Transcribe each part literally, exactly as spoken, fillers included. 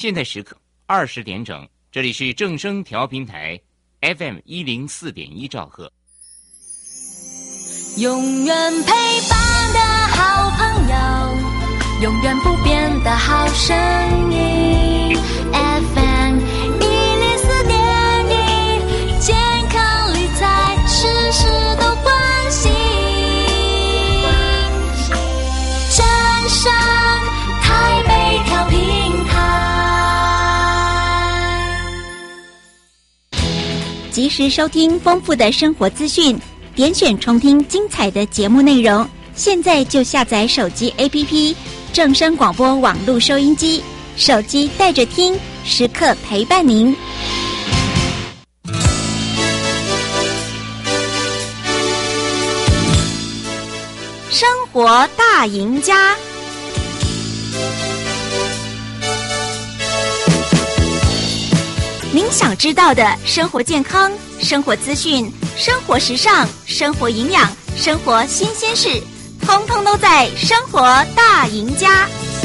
现在时刻二十点整，这里是正声调频台 F M 一零四点一兆赫。 永远陪伴的好朋友，永远不变的好声音 F M 一零四点一，健康理财事事都关心。正声台北调频台， 及时收听丰富的生活资讯，点选重听精彩的节目内容。现在就下载手机 A P P 正声广播网络收音机，手机带着听，时刻陪伴您。生活大赢家，您想知道的生活健康、生活资讯、生活时尚、生活营养、生活新鲜事，通通都在《生活大赢家》。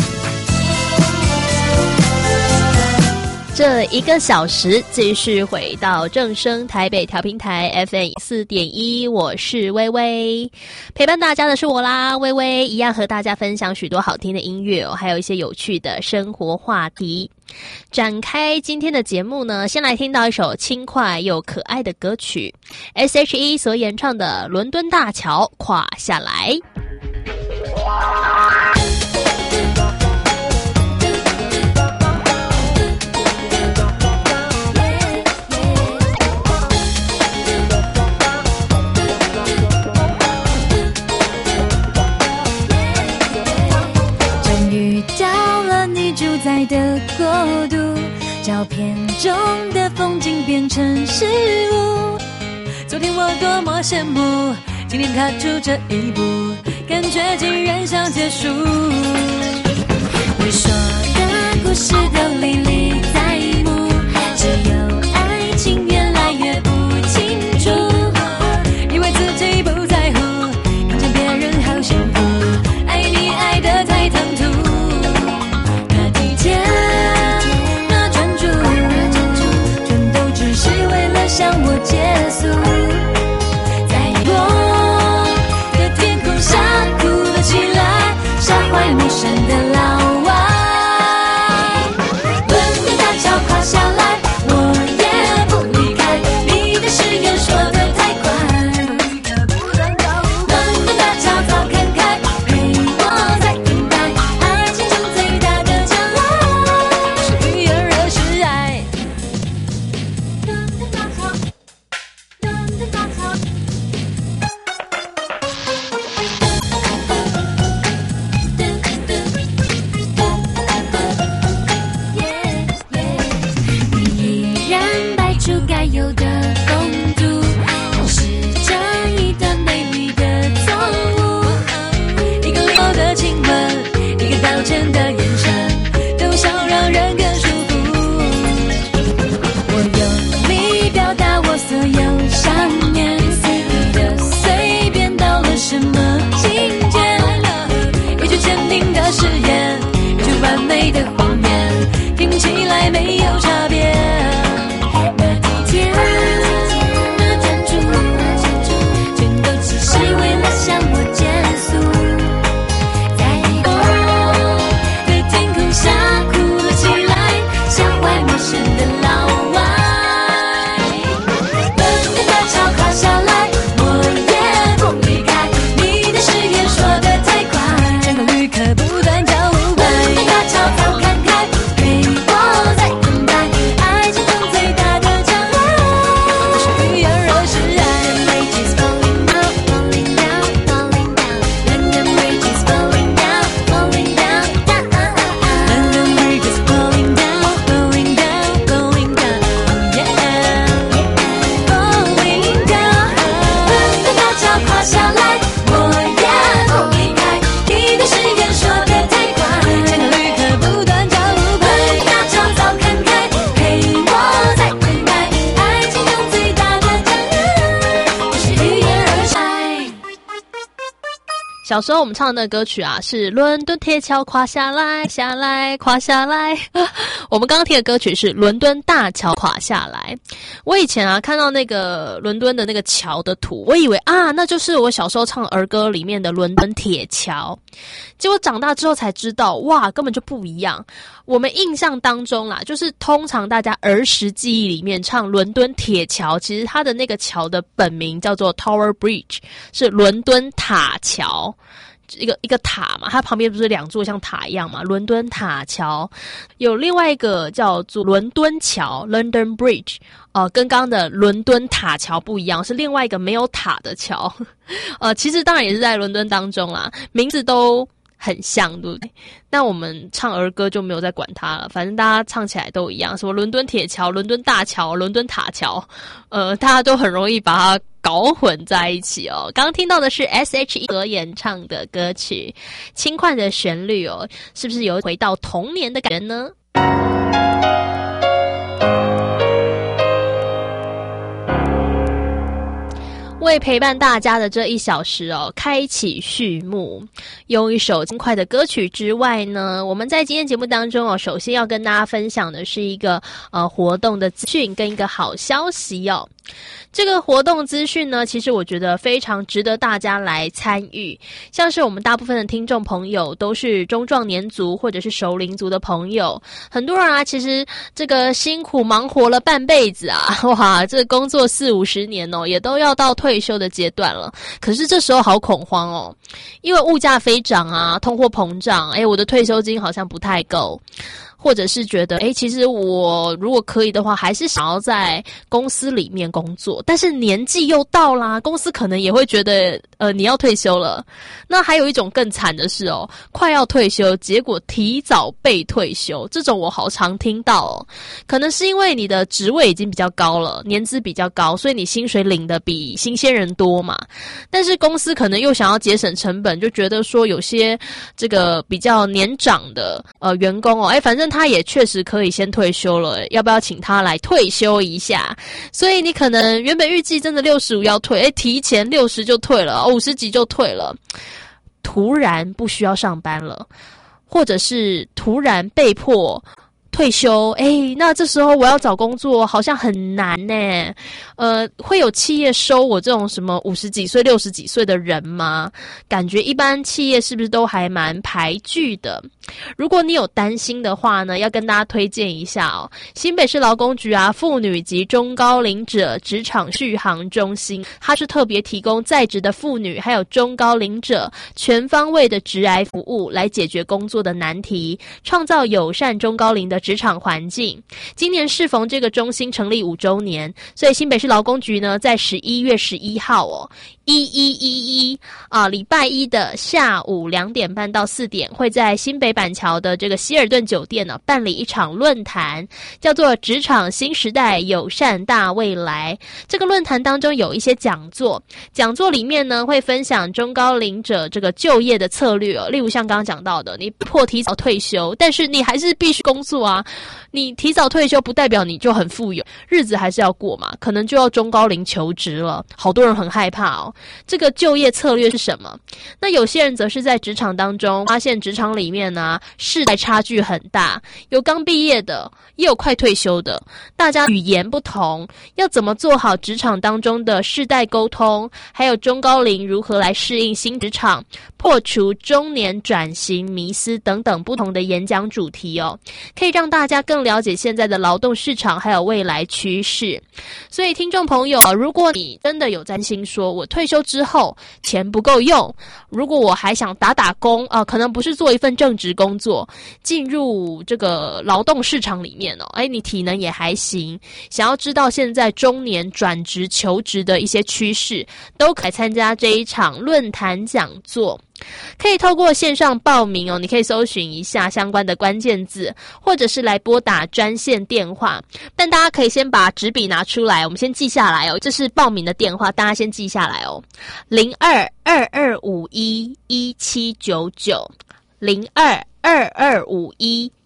这一个小时继续回到正声台北调频台 F M 四点一，我是微微，陪伴大家的是我啦，微微一样和大家分享许多好听的音乐哦，还有一些有趣的生活话题。展开今天的节目呢，先来听到一首轻快又可爱的歌曲 S H E 所演唱的《伦敦大桥垮下来》。 在的国度，照片中的风景变成事物。昨天我多么羡慕，今天踏出这一步，感觉竟然想结束。你说的故事都历历在目，只有爱情越来越不清楚，以为自己不在乎，看见别人好幸福，爱你爱得太唐突。那专注，全都只是为了向我结束。在我的天空下哭了起来，吓坏陌生的老外。伦敦大桥垮下来，我也不离开，你的誓言说得太快。伦敦大桥早看开，陪我在等待，爱情中最大的将来。该有的风度，同时这一段美丽的错误，一个留的亲吻，一个道歉的眼神，都想让人更舒服。我用力表达我所有想念，你的随便到了什么境界？一句坚定的誓言，一句完美的谎言，听起来没有差别。那专注，全都只是为了向我结束。在我的天空下哭了起来，吓坏陌生的老外。伦敦大桥垮下来，我也不离开，你的誓言说得太快，整个旅客不断叫呼。伦敦大桥早看开，陪我在等待。 小时候我们唱的那个歌曲啊，是伦敦铁桥垮下来，下来，垮下来。我们刚刚听的歌曲是伦敦大桥垮下来。我以前啊看到那个伦敦的那个桥的图，我以为啊那就是我小时候唱儿歌里面的伦敦铁桥。结果长大之后才知道，哇，根本就不一样。我们印象当中啦，就是通常大家儿时记忆里面唱伦敦铁桥，其实它的那个桥的本名叫做 Tower Bridge， 是伦敦塔桥。一个一个塔嘛，它旁边不是两座像塔一样嘛？伦敦塔桥有另外一个叫做伦敦桥 （London Bridge）， 呃，跟刚刚的伦敦塔桥不一样，是另外一个没有塔的桥。呃，其实当然也是在伦敦当中啦，名字都很像，对不对？那我们唱儿歌就没有再管它了，反正大家唱起来都一样，什么伦敦铁桥、伦敦大桥、伦敦塔桥，呃，大家都很容易把它搞混在一起哦。刚刚听到的是 S H E 所演唱的歌曲，轻快的旋律哦，是不是有回到童年的感觉呢？为陪伴大家的这一小时哦，开启序幕，用一首轻快的歌曲之外呢，我们在今天节目当中哦，首先要跟大家分享的是一个呃活动的资讯跟一个好消息哦。这个活动资讯呢，其实我觉得非常值得大家来参与。像是我们大部分的听众朋友都是中壮年族或者是熟龄族的朋友，很多人啊，其实这个辛苦忙活了半辈子啊，哇，这个工作四五十年哦，也都要到退休的阶段了。可是这时候好恐慌哦，因为物价飞涨啊，通货膨胀，诶，我的退休金好像不太够。或者是觉得，诶，其实我如果可以的话，还是想要在公司里面工作，但是年纪又到啦，公司可能也会觉得，呃，你要退休了。那还有一种更惨的是哦，快要退休，结果提早被退休，这种我好常听到哦。可能是因为你的职位已经比较高了，年资比较高，所以你薪水领的比新鲜人多嘛。但是公司可能又想要节省成本，就觉得说有些这个比较年长的呃员工哦，诶，反正他他也确实可以先退休了，要不要请他来退休一下？所以你可能原本预计真的六十五要退，诶，提前六十就退了，五十几就退了，突然不需要上班了，或者是突然被迫退休，诶，那这时候我要找工作好像很难呢。呃，会有企业收我这种什么五十几岁、六十几岁的人吗？感觉一般企业是不是都还蛮排拒的？如果你有担心的话呢，要跟大家推荐一下哦，新北市劳工局啊，妇女及中高龄者职场续航中心，它是特别提供在职的妇女还有中高龄者全方位的职涯服务，来解决工作的难题，创造友善中高龄的职场环境。今年适逢这个中心成立五周年，所以新北市劳工局呢，在十一月十一号哦，一一一一啊，礼拜一的下午两点半到四点，会在新北板桥的这个希尔顿酒店呢，办理一场论坛，叫做“职场新时代，友善大未来”。这个论坛当中有一些讲座，讲座里面呢会分享中高龄者这个就业的策略哦，例如像刚刚讲到的，你迫提早退休，但是你还是必须工作啊。你提早退休不代表你就很富有，日子还是要过嘛，可能就要中高龄求职了，好多人很害怕哦。这个就业策略是什么？那有些人则是在职场当中发现职场里面呢，世代差距很大，有刚毕业的，也有快退休的，大家语言不同，要怎么做好职场当中的世代沟通，还有中高龄如何来适应新职场，破除中年转型迷思等等不同的演讲主题哦，可以让大家更了解现在的劳动市场还有未来趋势。所以听众朋友，如果你真的有担心说我退休之后钱不够用，如果我还想打打工啊、呃，可能不是做一份正职工作，进入这个劳动市场里面哦，哎，你体能也还行，想要知道现在中年转职求职的一些趋势，都可以参加这一场论坛讲座。可以透过线上报名哦，你可以搜寻一下相关的关键字，或者是来拨打专线电话。但大家可以先把纸笔拿出来，我们先记下来哦，这是报名的电话，大家先记下来哦，零二二二五一一七九九，零二二二五一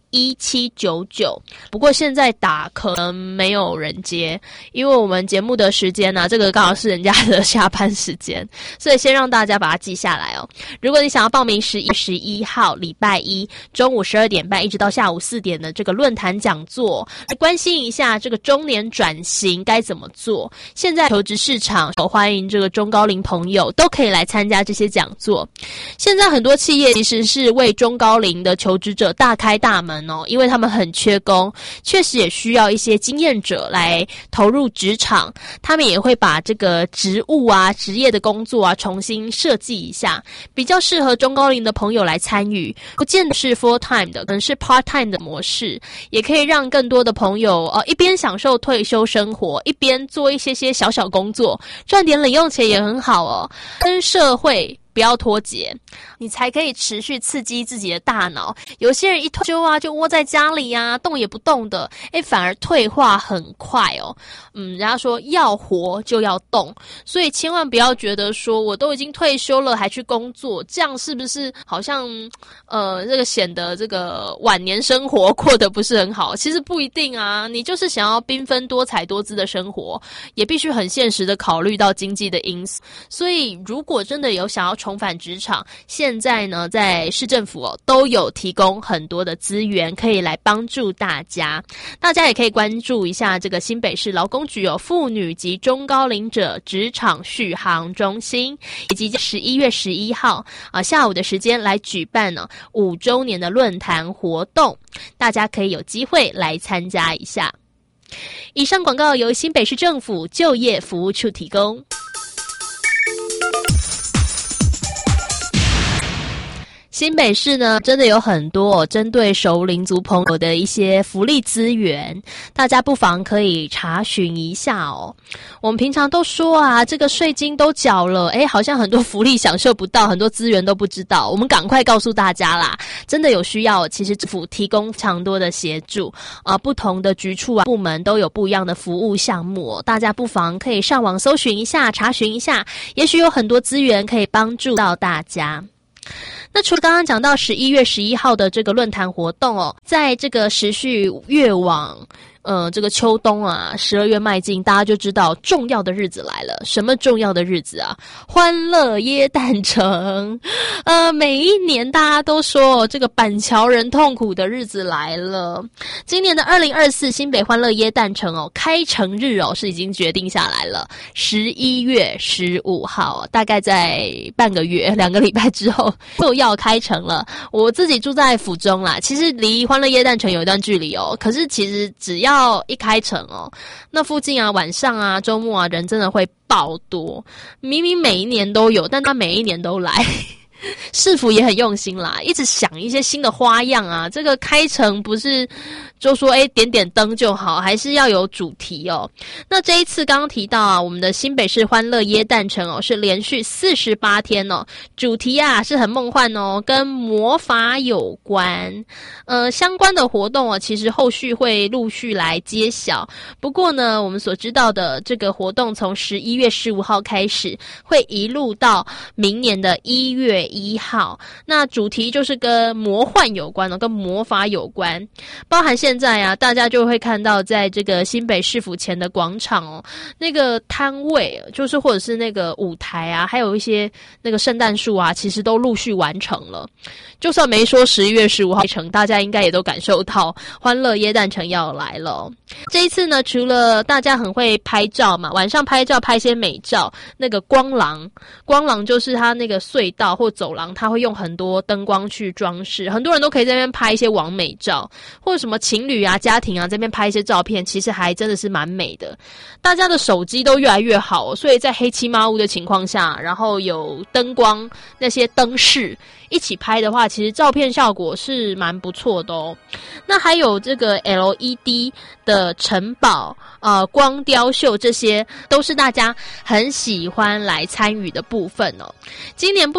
一七九九，不过现在打可能没有人接，因为我们节目的时间呢、啊，这个刚好是人家的下班时间，所以先让大家把它记下来哦。如果你想要报名十一月十一号礼拜一中午十二点半一直到下午四点的这个论坛讲座，来关心一下这个中年转型该怎么做，现在求职市场欢迎这个中高龄朋友都可以来参加这些讲座。现在很多企业其实是为中高龄的求职者大开大门哦，因为他们很缺工，确实也需要一些经验者来投入职场，他们也会把这个职务啊、职业的工作啊重新设计一下，比较适合中高龄的朋友来参与，不见得是 full time 的，可能是 part time 的模式，也可以让更多的朋友呃一边享受退休生活，一边做一些些小小工作，赚点零用钱也很好哦，跟社会不要脱节，你才可以持续刺激自己的大脑。有些人一退休啊，就窝在家里啊，动也不动的，诶，反而退化很快哦。嗯，人家说要活就要动，所以千万不要觉得说我都已经退休了还去工作，这样是不是好像呃这个显得这个晚年生活过得不是很好？其实不一定啊，你就是想要缤纷多彩多姿的生活，也必须很现实的考虑到经济的因素。所以如果真的有想要重返职场，现在呢在市政府哦都有提供很多的资源可以来帮助大家，大家也可以关注一下这个新北市劳工局有妇女及中高龄者职场续航中心，以及十一月十一号啊下午的时间来举办呢五周年的论坛活动，大家可以有机会来参加一下。以上广告由新北市政府就业服务处提供。新北市呢，真的有很多、哦、针对熟龄族朋友的一些福利资源，大家不妨可以查询一下哦。我们平常都说啊，这个税金都缴了，诶，好像很多福利享受不到，很多资源都不知道。我们赶快告诉大家啦，真的有需要，其实政府提供非常多的协助啊、呃，不同的局处啊、部门都有不一样的服务项目、哦，大家不妨可以上网搜寻一下，查询一下，也许有很多资源可以帮助到大家。那除了刚刚讲到十一月十一号的这个论坛活动哦，在这个时序越往呃，这个秋冬啊，十二月迈进，大家就知道重要的日子来了。什么重要的日子啊？欢乐耶诞城。呃，每一年大家都说这个板桥人痛苦的日子来了。今年的二零二四新北欢乐耶诞城哦，开城日哦是已经决定下来了，十一月十五号，大概在半个月、两个礼拜之后就要开城了。我自己住在府中啦，其实离欢乐耶诞城有一段距离哦，可是其实只要要一开城哦，那附近啊晚上啊周末啊人真的会爆多，明明每一年都有，但他每一年都来。市府也很用心啦，一直想一些新的花样啊，这个开城不是就说诶点点灯就好，还是要有主题哦。那这一次刚刚提到啊，我们的新北市欢乐耶诞城哦是连续四十八天哦，主题啊是很梦幻哦，跟魔法有关。呃相关的活动哦其实后续会陆续来揭晓。不过呢，我们所知道的这个活动从十一月十五号开始，会一路到明年的一月一号，那主题就是跟魔幻有关哦，跟魔法有关，包含现在啊，大家就会看到在这个新北市府前的广场哦，那个摊位就是或者是那个舞台啊，还有一些那个圣诞树啊，其实都陆续完成了。就算没说十一月十五号成，大家应该也都感受到欢乐耶诞城要来了哦。这一次呢，除了大家很会拍照嘛，晚上拍照拍一些美照，那个光廊，光廊就是它那个隧道或走廊，它会用很多灯光去装饰，很多人都可以在那边拍一些网美照，或者什么情侣啊、家庭啊这边拍一些照片，其实还真的是蛮美的。大家的手机都越来越好，所以在黑漆麻乌的情况下，然后有灯光那些灯饰一起拍的话，其实照片效果是蛮不错的哦。那还有这个 L E D 的城堡、呃光雕秀，这些都是大家很喜欢来参与的部分哦。今年不只是市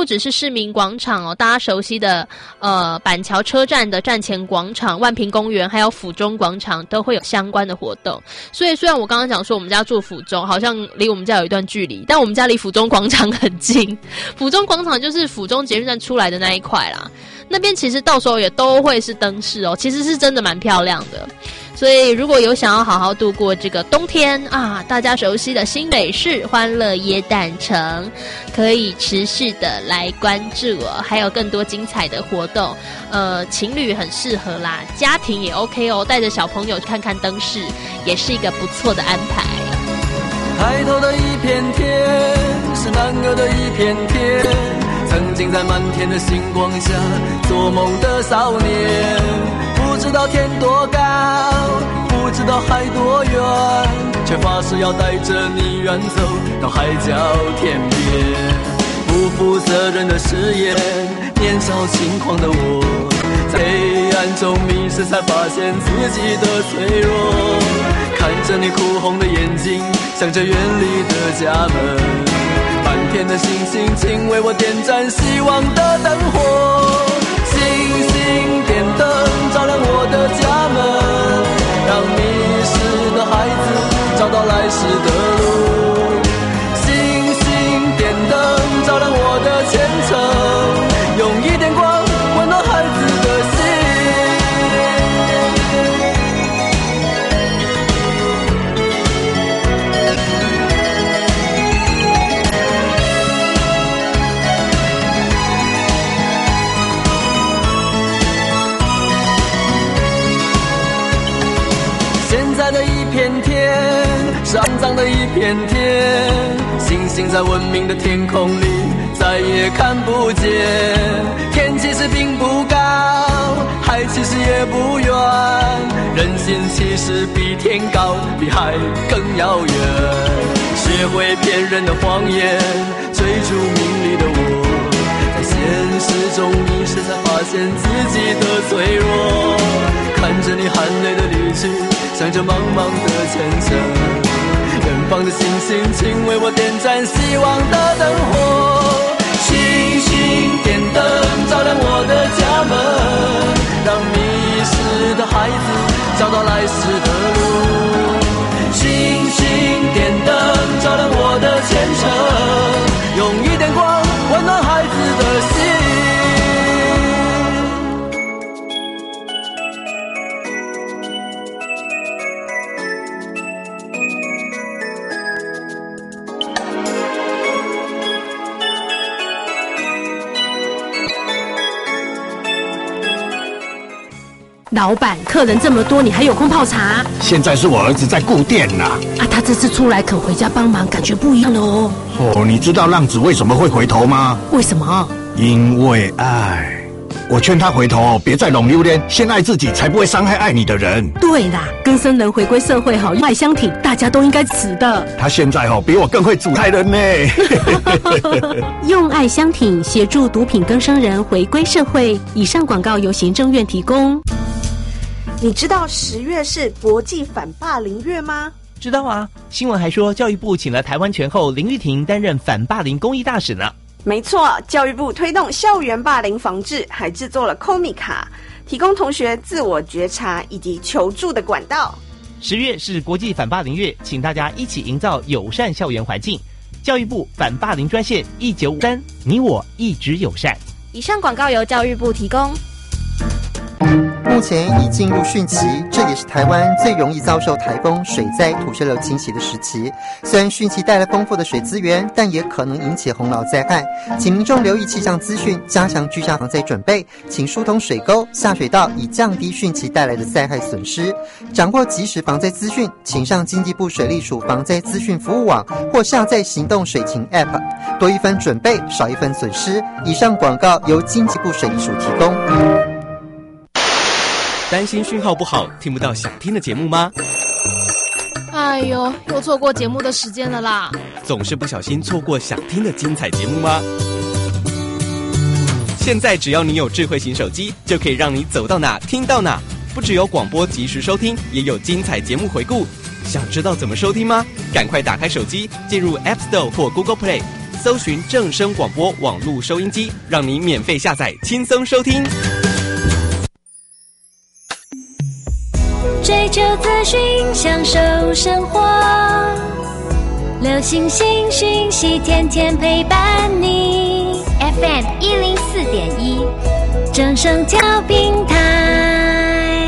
民广场哦，大家熟悉的呃板桥车站的站前广场、万平公园，还有府中广场都会有相关的活动。所以虽然我刚刚讲说我们家住府中，好像离我们家有一段距离，但我们家离府中广场很近。府中广场就是府中捷运站出来的那一块啦，那边其实到时候也都会是灯饰哦，其实是真的蛮漂亮的。所以如果有想要好好度过这个冬天啊，大家熟悉的新北市欢乐耶诞城，可以持续的来关注哦，还有更多精彩的活动。呃，情侣很适合啦，家庭也 OK 哦，带着小朋友看看灯饰，也是一个不错的安排。 抬头的一片天，是男儿的一片天，曾经在满天的星光下做梦的少年，不知道天多高，不知道海多远，却发誓要带着你远走到海角天边。不负责任的誓言，年少轻狂的我，在黑暗中迷失，才发现自己的脆弱。看着你哭红的眼睛，想着远离的家门，满天的星星，请为我点燃希望的灯火。星星点灯照亮我的家门，让迷失的孩子找到来时的路。星星点灯照亮我的前程，用一点光温暖孩子的心。现在的一片天是肮脏的一片天，星星在文明的天空里再也看不见。天其实并不高，海其实也不远，人心其实比天高，比海更遥远。学会骗人的谎言，追逐名利的我，在现实中迷失，才发现自己的脆弱。看着你含泪的离去，想着茫茫的前程，远方的星星，请为我点燃希望的灯火。星星点灯照亮我的家门，让迷失的孩子找到来时的路。星星点灯照亮我的前程，用一点光温暖孩子的心。 老板，客人这么多，你还有空泡茶？ 现在是我儿子在顾店啦。 啊，他这次出来肯回家帮忙，感觉不一样了哦。 哦，你知道浪子为什么会回头吗？ 为什么？ 因为爱。我劝他回头，别再弄榴莲，先爱自己，才不会伤害爱你的人。 对啦，更生人回归社会好，用爱相挺，大家都应该死的。 他现在哦，比我更会煮菜人呢。 用爱相挺，协助毒品更生人回归社会。以上广告由行政院提供。 你知道十月是国际反霸凌月吗？ 知道啊，新闻还说教育部请了台湾拳后林玉婷担任反霸凌公益大使呢。 没错，教育部推动校园霸凌防治，还制作了 C O M I 卡，提供同学自我觉察以及求助的管道。 十月是国际反霸凌月，请大家一起营造友善校园环境。教育部反霸凌专线一九五三，你我一直友善。 以上广告由教育部提供。 目前已进入汛期，这也是台湾最容易遭受台风、水灾、土石流侵袭的时期。虽然汛期带来丰富的水资源，但也可能引起洪涝灾害，请民众留意气象资讯，加强居家防灾准备，请疏通水沟、下水道，以降低汛期带来的灾害损失。掌握即时防灾资讯，请上经济部水利署防灾资讯服务网或下载行动水情 App， 多一分准备，少一分损失。以上广告由经济部水利署提供。 担心讯号不好，听不到想听的节目吗？ 哎呦，又错过节目的时间了啦！ 总是不小心错过想听的精彩节目吗？现在只要你有智慧型手机，就可以让你走到哪听到哪。不只有广播及时收听，也有精彩节目回顾。想知道怎么收听吗？赶快打开手机，进入 App Store 或 Google Play， 搜寻正声广播网络收音机，让你免费下载，轻松收听。 追求资讯，享受生活，流行新讯息，天天陪伴你。F M 一零四点一，正声调频台。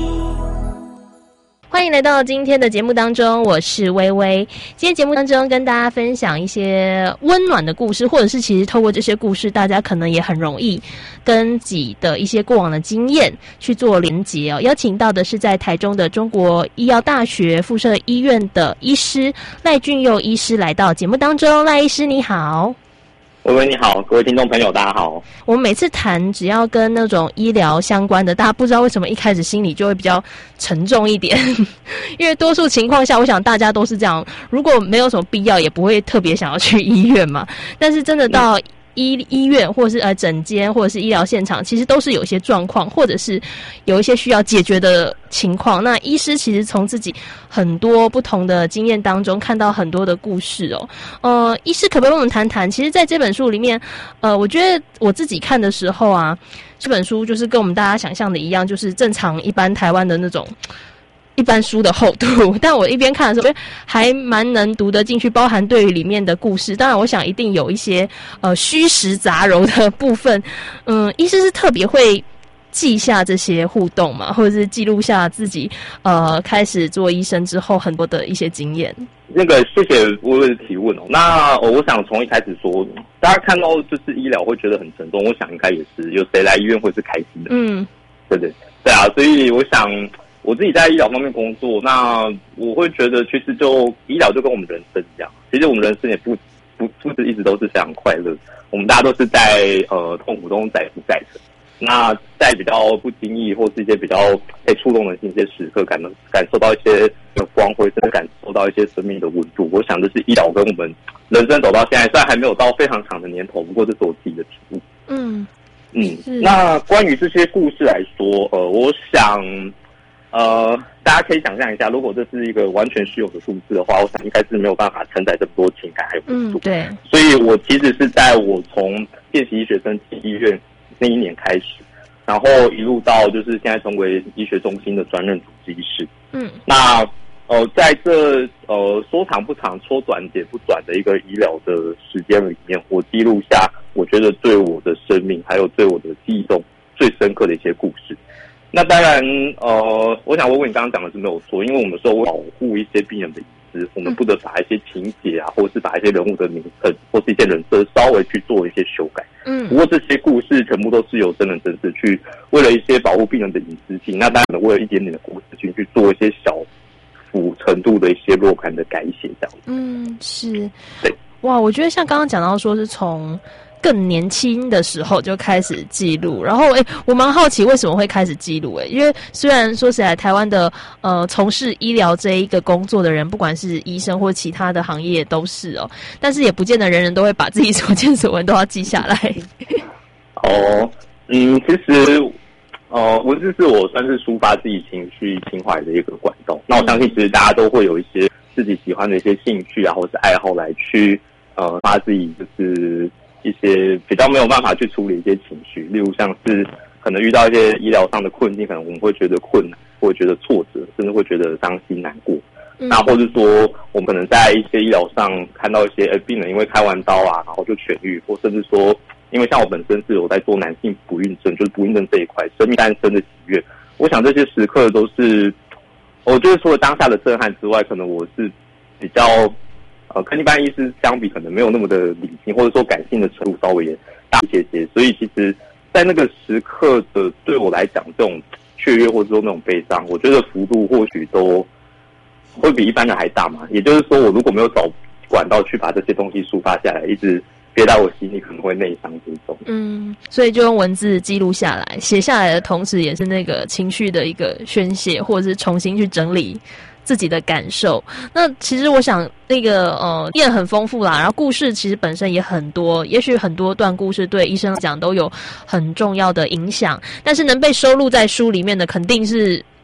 欢迎来到今天的节目当中，我是微微。今天节目当中跟大家分享一些温暖的故事，或者是其实透过这些故事，大家可能也很容易跟自己的一些过往的经验去做连结哦。邀请到的是在台中的中国医药大学附设医院的医师赖俊佑医师来到节目当中。赖医师你好。 微微你好，各位听众朋友大家好。 我们每次谈只要跟那种医疗相关的，大家不知道为什么一开始心里就会比较沉重一点因为多数情况下我想大家都是这样，如果没有什么必要也不会特别想要去医院嘛。但是真的到医医院或者是呃诊间或者是医疗现场，其实都是有一些状况，或者是有一些需要解决的情况。那医师其实从自己很多不同的经验当中看到很多的故事哦。呃，医师可不可以跟我们谈谈？其实在这本书里面，呃，我觉得我自己看的时候啊，这本书就是跟我们大家想象的一样，就是正常一般台湾的那种一般书的厚度，但我一边看的时候还蛮能读得进去，包含对于里面的故事，当然我想一定有一些呃虚实杂糅的部分。嗯，医师是特别会记下这些互动嘛，或者是记录下自己呃开始做医生之后很多的一些经验。 那个谢谢微微的提问哦。那、呃、我想从一开始说，大家看到就是医疗会觉得很沉重，我想应该也是有谁来医院会是开心的，嗯，对对对啊，所以我想我自己在医疗方面工作，那我会觉得其实就医疗就跟我们人生一样，其实我们人生也不不不是一直都是非常快乐，我们大家都是在呃痛苦中载浮载沉。那在比较不经意或是一些比较被触动人心一些时刻，感感受到一些光辉，甚至感受到一些生命的温度。我想这是医疗跟我们人生走到现在，虽然还没有到非常长的年头，不过这是我自己的体悟。嗯嗯，那关于这些故事来说，呃，我想。呃，大家可以想象一下，如果这是一个完全虚有的数字的话，我想应该是没有办法承载这么多情感还有温度。嗯，对。所以我其实是在我从见习医学生进医院那一年开始，然后一路到就是现在成为医学中心的专任主治医师。嗯，那呃，在这呃说长不长、说短点不短的一个医疗的时间里面，我记录下我觉得对我的生命还有对我的记忆中最深刻的一些故事。那当然，呃，我想问问你刚刚讲的是没有错，因为我们说保护一些病人的隐私，我们不得把一些情节啊，或者是把一些人物的名称或是一些人设稍微去做一些修改。嗯，不过这些故事全部都是由真人真事去为了一些保护病人的隐私性，那当然为了一点点的故事性去做一些小幅程度的一些若干的改写，这样子。嗯，是。对， 哇，我觉得像刚刚讲到说是从更年轻的时候就开始记录，然后诶，我蛮好奇为什么会开始记录诶，因为虽然说实在台湾的呃从事医疗这一个工作的人，不管是医生或其他的行业都是哦，但是也不见得人人都会把自己所见所闻都要记下来。 哦，嗯，其实呃文字是我算是抒发自己情绪情怀的一个管道，那我相信其实大家都会有一些自己喜欢的一些兴趣啊或是爱好来去呃发自己就是一些比较没有办法去处理一些情绪，例如像是可能遇到一些医疗上的困境，可能我们会觉得困难，会觉得挫折，甚至会觉得伤心难过。嗯、那或者说我们可能在一些医疗上看到一些呃病人因为开完刀啊，然后就痊愈，或甚至说因为像我本身是有在做男性不孕症，就是不孕症这一块生命诞生的喜悦，我想这些时刻都是我觉得除了当下的震撼之外，可能我是比较呃，跟一般医师相比，可能没有那么的理性，或者说感性的程度稍微也大一些些。所以其实，在那个时刻的对我来讲，这种雀跃或者说那种悲伤，我觉得幅度或许都会比一般人还大嘛。也就是说，我如果没有找管道去把这些东西抒发下来，一直憋在我心里，可能会内伤之中。嗯， 所以就用文字记录下来，写下来的同时，也是那个情绪的一个宣泄，或者是重新去整理自己的感受。那其实我想那个呃也很丰富啦，然后故事其实本身也很多，也许很多段故事对医生来讲都有很重要的影响，但是能被收录在书里面的肯定是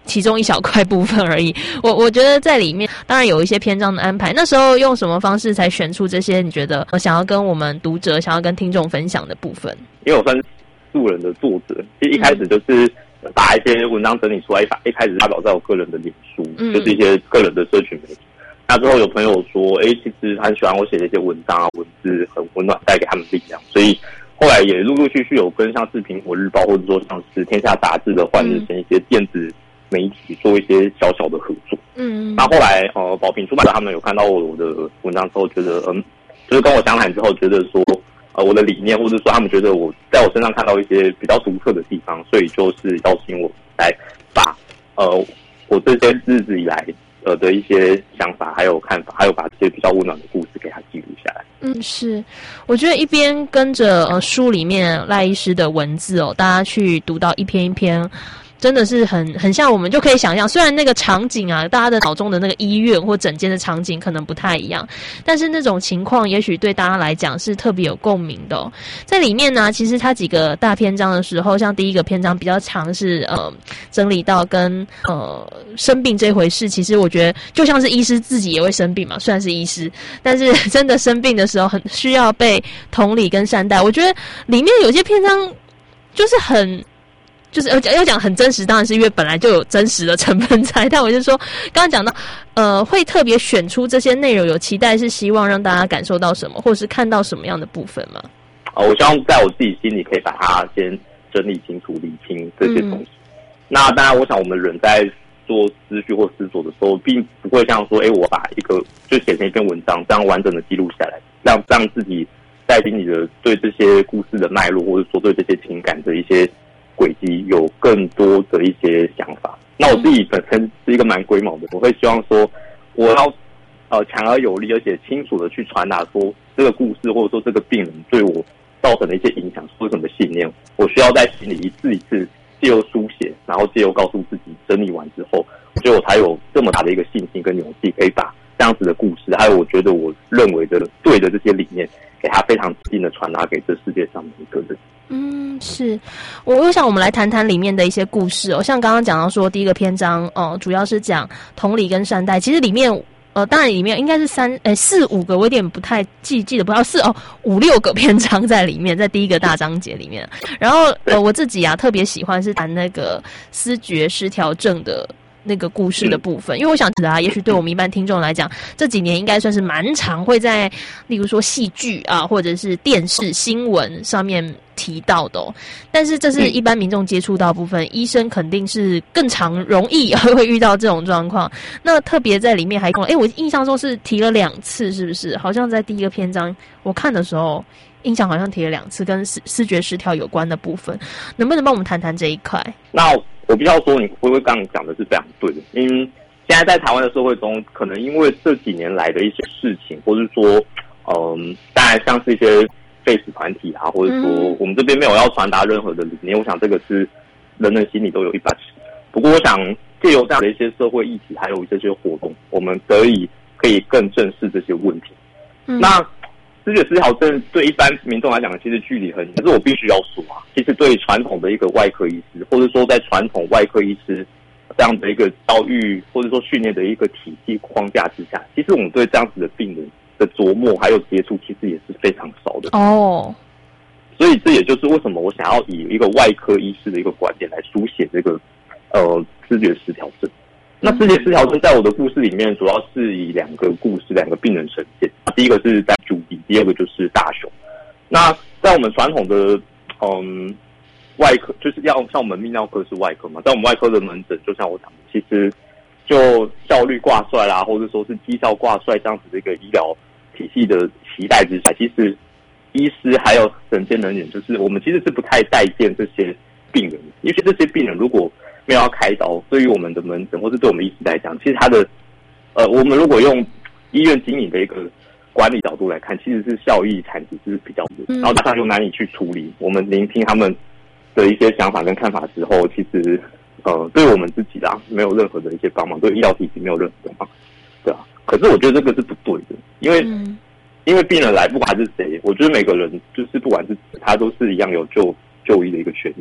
其中一小块部分而已。我我觉得在里面当然有一些篇章的安排，那时候用什么方式才选出这些你觉得想要跟我们读者想要跟听众分享的部分？ 因为我算是素人的作者，其实一开始就是把一些文章整理出来，一开始发表在我个人的脸书、嗯、就是一些个人的社群媒体。那之后有朋友说，哎、欸，其实他很喜欢我写的一些文章啊，文字很温暖，带给他们力量，所以后来也陆陆续续有跟像是苹果日报或者说像是天下杂志的换日线一些电子媒体做一些小小的合作。嗯，那后来呃，宝瓶出版社他们有看到我的文章之后，觉得嗯，就是跟我详谈之后，觉得说呃我的理念，或者说他们觉得我在我身上看到一些比较独特的地方，所以就是邀请我来把呃我这些日子以来呃的一些想法还有看法，还有把这些比较温暖的故事给它记录下来。 嗯，是，我觉得一边跟着呃书里面赖医师的文字哦，大家去读到一篇一篇，真的是很很像我们就可以想象，虽然那个场景啊，大家的脑中的那个医院或诊间的场景可能不太一样，但是那种情况也许对大家来讲是特别有共鸣的哦。在里面呢，其实它几个大篇章的时候，像第一个篇章比较长是呃整理到跟呃生病这回事，其实我觉得就像是医师自己也会生病嘛，虽然是医师，但是真的生病的时候很需要被同理跟善待。我觉得里面有些篇章就是很就是要讲要讲很真实，当然是因为本来就有真实的成分在。但我就说，刚刚讲到，呃，会特别选出这些内容，有期待是希望让大家感受到什么，或是看到什么样的部分吗？ 哦，我希望在我自己心里可以把它先整理清楚、理清这些东西。嗯、那当然，我想我们人在做思绪或思索的时候，并不会像说，哎，我把一个就写成一篇文章，这样完整的记录下来，让让自己在心里的对这些故事的脉络，或者说对这些情感的一些轨迹有更多的一些想法。那我自己本身是一个蛮龟毛的，我会希望说我要呃强而有力而且清楚的去传达说这个故事或者说这个病人对我造成的一些影响是什么信念，我需要在心里一次一次借由书写，然后借由告诉自己整理完之后，我觉得我才有这么大的一个信心跟勇气，可以把这样子的故事还有我觉得我认为的对的这些理念给他非常自信的传达给这世界上的一个人。 嗯，是我我想我们来谈谈里面的一些故事哦，像刚刚讲到说第一个篇章哦、呃，主要是讲同理跟善待，其实里面呃，当然里面应该是三诶四五个，我有点不太记记得不到四哦五六个篇章在里面，在第一个大章节里面。然后呃我自己啊特别喜欢是谈那个思觉失调症的那个故事的部分，因为我想啊，也许对我们一般听众来讲，这几年应该算是蛮常会在，例如说戏剧啊，或者是电视新闻上面提到的哦。但是这是一般民众接触到的部分，医生肯定是更常容易会遇到这种状况。那特别在里面还哎，我印象中是提了两次，是不是？好像在第一个篇章我看的时候，印象好像提了两次跟视视觉失调有关的部分，能不能帮我们谈谈这一块？ 那我必须要说，你微微刚刚讲的是非常对的，因为现在在台湾的社会中，可能因为这几年来的一些事情，或是说，嗯，当然像是一些废死团体啊，或者说我们这边没有要传达任何的理念，我想这个是人人心里都有一把尺。不过，我想借由这样的一些社会议题，还有这些活动，我们得以可以更正视这些问题。嗯、那视觉失调症对一般民众来讲，其实距离很远。可是我必须要说啊，其实对传统的一个外科医师，或者说在传统外科医师这样的一个教育或者说训练的一个体系框架之下，其实我们对这样子的病人的琢磨还有接触，其实也是非常少的。哦，所以这也就是为什么我想要以一个外科医师的一个观点来书写这个呃视觉失调症。那视觉失调症在我的故事里面，主要是以两个故事、两个病人呈现。第一个是在朱迪，第二个就是大雄。那在我们传统的嗯外科，就是要像我们泌尿科是外科嘛，在我们外科的门诊，就像我讲的，其实就效率挂帅啦，或者说是绩效挂帅这样子的一个医疗体系的期待之下，其实医师还有诊间人员，就是我们其实是不太待见这些病人，因为这些病人如果没有要开刀，对于我们的门诊或是对我们医师来讲，其实他的呃，我们如果用医院经营的一个管理角度来看，其实是效益产值是比较低，嗯、然后加上又难以去处理，我们聆听他们的一些想法跟看法之后，其实呃，对我们自己啦没有任何的一些帮忙，对医疗体系没有任何的帮忙，对啊。可是我觉得这个是不对的，因为、嗯、因为病人来不管是谁，我觉得每个人就是不管是他都是一样有就就医的一个权益。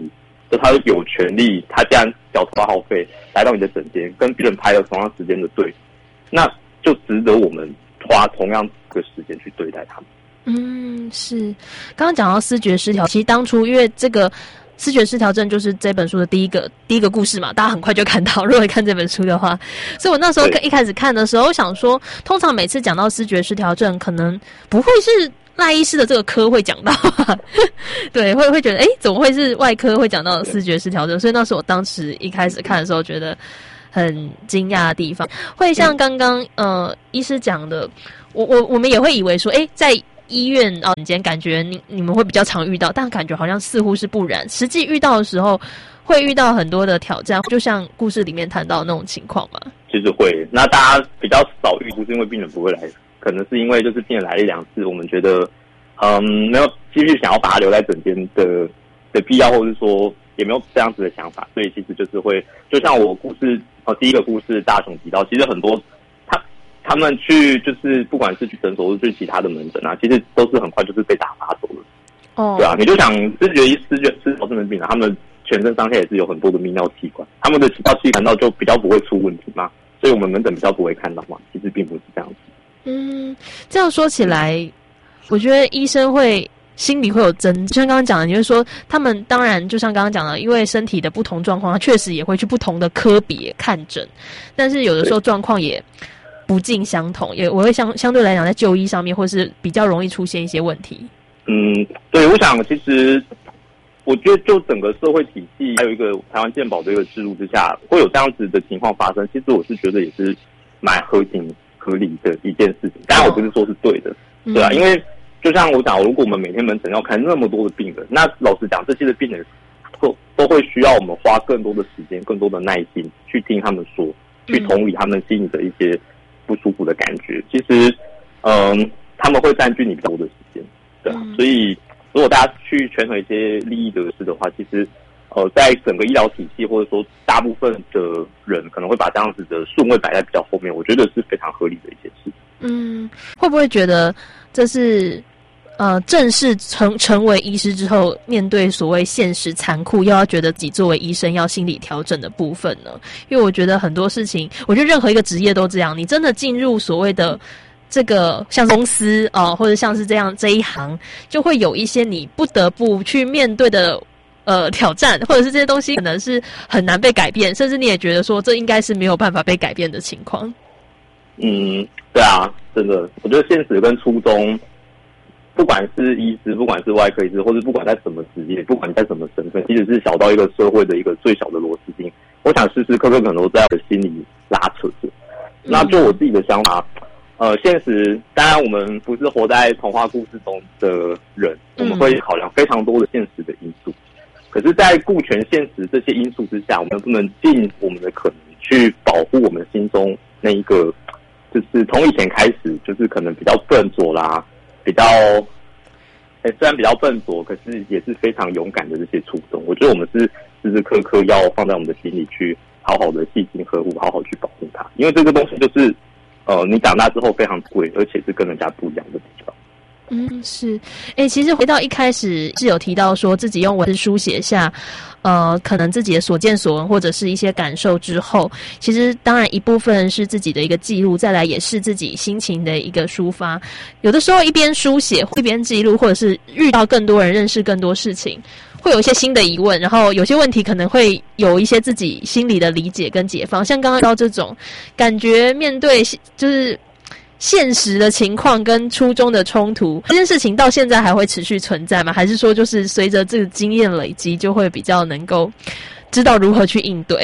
就他有权利，他既然缴挂号费来到你的诊间，跟别人排了同样时间的队，那就值得我们花同样的时间去对待他们。 嗯，是。刚刚讲到思觉失调，其实当初因为这个思觉失调症就是这本书的第一个第一个故事嘛，大家很快就看到。如果看这本书的话，所以我那时候一开始看的时候，想说，通常每次讲到思觉失调症，可能不会是赖医师的这个科会讲到吧？对，会会觉得，哎，怎么会是外科会讲到思觉失调症？所以那是我当时一开始看的时候，觉得很惊讶的地方。会像刚刚呃医师讲的，我我我们也会以为说，哎，在医院哦，诊间感觉你你们会比较常遇到，但感觉好像似乎是不然。实际遇到的时候，会遇到很多的挑战，就像故事里面谈到的那种情况嘛。 其实会，那大家比较少遇，不是因为病人不会来，可能是因为就是病人来一两次，我们觉得嗯没有继续想要把他留在诊间的的必要，或是说也没有这样子的想法，所以其实就是会，就像我故事哦第一个故事大雄提到，其实很多。他们去就是不管是去诊所或是去其他的门诊啊，其实都是很快就是被打发走了。哦，对啊，你就想视觉失觉失调症的病人，他们全身上下也是有很多的泌尿器官，他们的泌尿器官难道就比较不会出问题吗？所以我们门诊比较不会看到嘛，其实并不是这样子。 嗯，这样说起来，我觉得医生会心里会有针，就像刚刚讲的，你会说他们当然就像刚刚讲的，因为身体的不同状况，他确实也会去不同的科别看诊，但是有的时候状况也不尽相同，也我会相相对来讲在就医上面，或是比较容易出现一些问题。 嗯，对，我想其实我觉得就整个社会体系，还有一个台湾健保的一个制度之下，会有这样子的情况发生，其实我是觉得也是蛮合情合理的一件事情。当然我不是说是对的，哦、对啊，因为就像我讲，如果我们每天门诊要看那么多的病人，那老实讲，这些的病人都都会需要我们花更多的时间、更多的耐心去听他们说，去同理他们心里的一些不舒服的感觉。其实，嗯，他们会占据你比较多的时间，对啊。所以，如果大家去权衡一些利益得失的话，其实，呃，在整个医疗体系或者说大部分的人可能会把这样子的顺位摆在比较后面，我觉得是非常合理的一件事。 嗯，会不会觉得这是？呃，正式成成为医师之后，面对所谓现实残酷，又要觉得自己作为医生要心理调整的部分呢？因为我觉得很多事情，我觉得任何一个职业都这样，你真的进入所谓的这个像公司啊、呃，或者像是这样这一行，就会有一些你不得不去面对的呃挑战，或者是这些东西可能是很难被改变，甚至你也觉得说这应该是没有办法被改变的情况。 嗯，对啊，真的，我觉得现实跟初衷。不管是医师，不管是外科医师，或者不管在什么职业，不管在什么身份，即使是小到一个社会的一个最小的螺丝钉，我想时时刻刻可能都在我的心里拉扯着。那就我自己的想法，呃，现实当然我们不是活在童话故事中的人，我们会考量非常多的现实的因素。可是，在顾全现实这些因素之下，我们不能尽我们的可能去保护我们心中那一个，就是从以前开始，就是可能比较笨拙啦。比较，欸，虽然比较笨拙，可是也是非常勇敢的这些初衷。我觉得我们是时时刻刻要放在我们的心里去好好的细心呵护，好好去保护它。因为这个东西就是，呃，你长大之后非常贵，而且是跟人家不一样的地方。 嗯，是。诶，其实回到一开始是有提到说自己用文字书写下，呃，可能自己的所见所闻或者是一些感受之后，其实当然一部分是自己的一个记录，再来也是自己心情的一个抒发。有的时候一边书写一边记录，或者是遇到更多人，认识更多事情，会有一些新的疑问，然后有些问题可能会有一些自己心里的理解跟解放。像刚刚到这种感觉面对就是现实的情况跟初衷的冲突，这件事情到现在还会持续存在吗？还是说就是随着这个经验累积，就会比较能够知道如何去应对？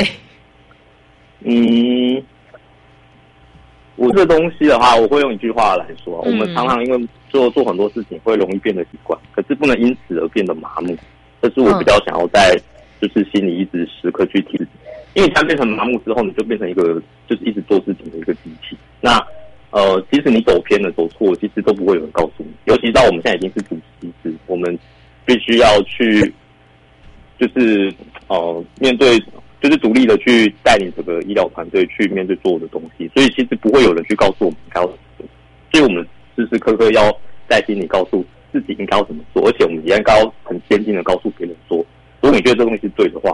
嗯，我这个东西的话，我会用一句话来说，嗯、我们常常因为做做很多事情会容易变得习惯，可是不能因此而变得麻木。这是我比较想要在就是心里一直时刻去提自己，因为你它变成麻木之后，你就变成一个就是一直做事情的一个机器。那呃，即使你走偏了、走错了，其实都不会有人告诉你。尤其到我们现在已经是主治医师，我们必须要去，就是呃，面对，就是独立的去带领整个医疗团队去面对所有的东西。所以其实不会有人去告诉我们应该要怎么做。所以我们时时刻刻要在心里告诉自己应该要怎么做，而且我们也应该要很坚定的告诉别人说，如果你觉得这东西是对的话，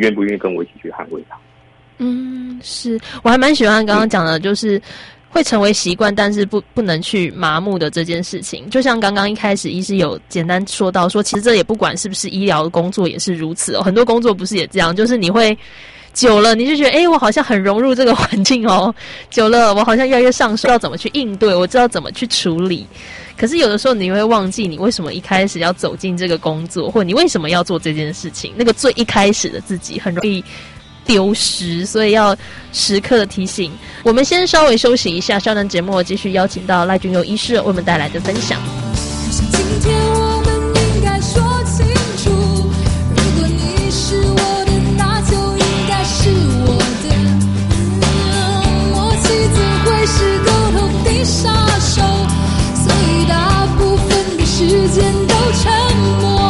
愿不愿意跟我一起去捍卫它？ 嗯，是我还蛮喜欢刚刚讲的，就是会成为习惯，但是不不能去麻木的这件事情。就像刚刚一开始医师有简单说到说，其实这也不管是不是医疗工作也是如此哦，很多工作不是也这样，就是你会久了你就觉得，诶，我好像很融入这个环境哦，久了我好像越来越上手，要怎么去应对，我知道怎么去处理。可是有的时候你会忘记你为什么一开始要走进这个工作，或者你为什么要做这件事情，那个最一开始的自己很容易丢失，所以要时刻的提醒。我们先稍微休息一下，稍等节目继续邀请到赖君佑医师为我们带来的分享。 今天我们应该说清楚，如果你是我的，那就应该是我的。嗯、默契总会是沟通的杀手，所以大部分的时间都沉默。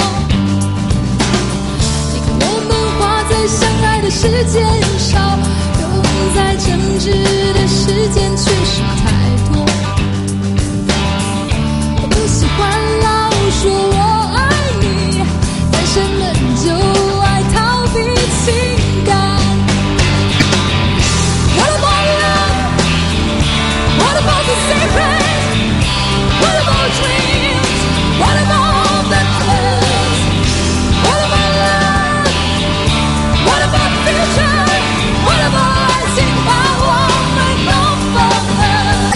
你看我们花在相爱的时间少，用在争执的时间却是太多。我不喜欢老说我爱你，单身们就爱逃避情感。What about love? What about the secret? What about dreams? What about the past? What about love? What about the future? What about 爱情把我们弄疯了？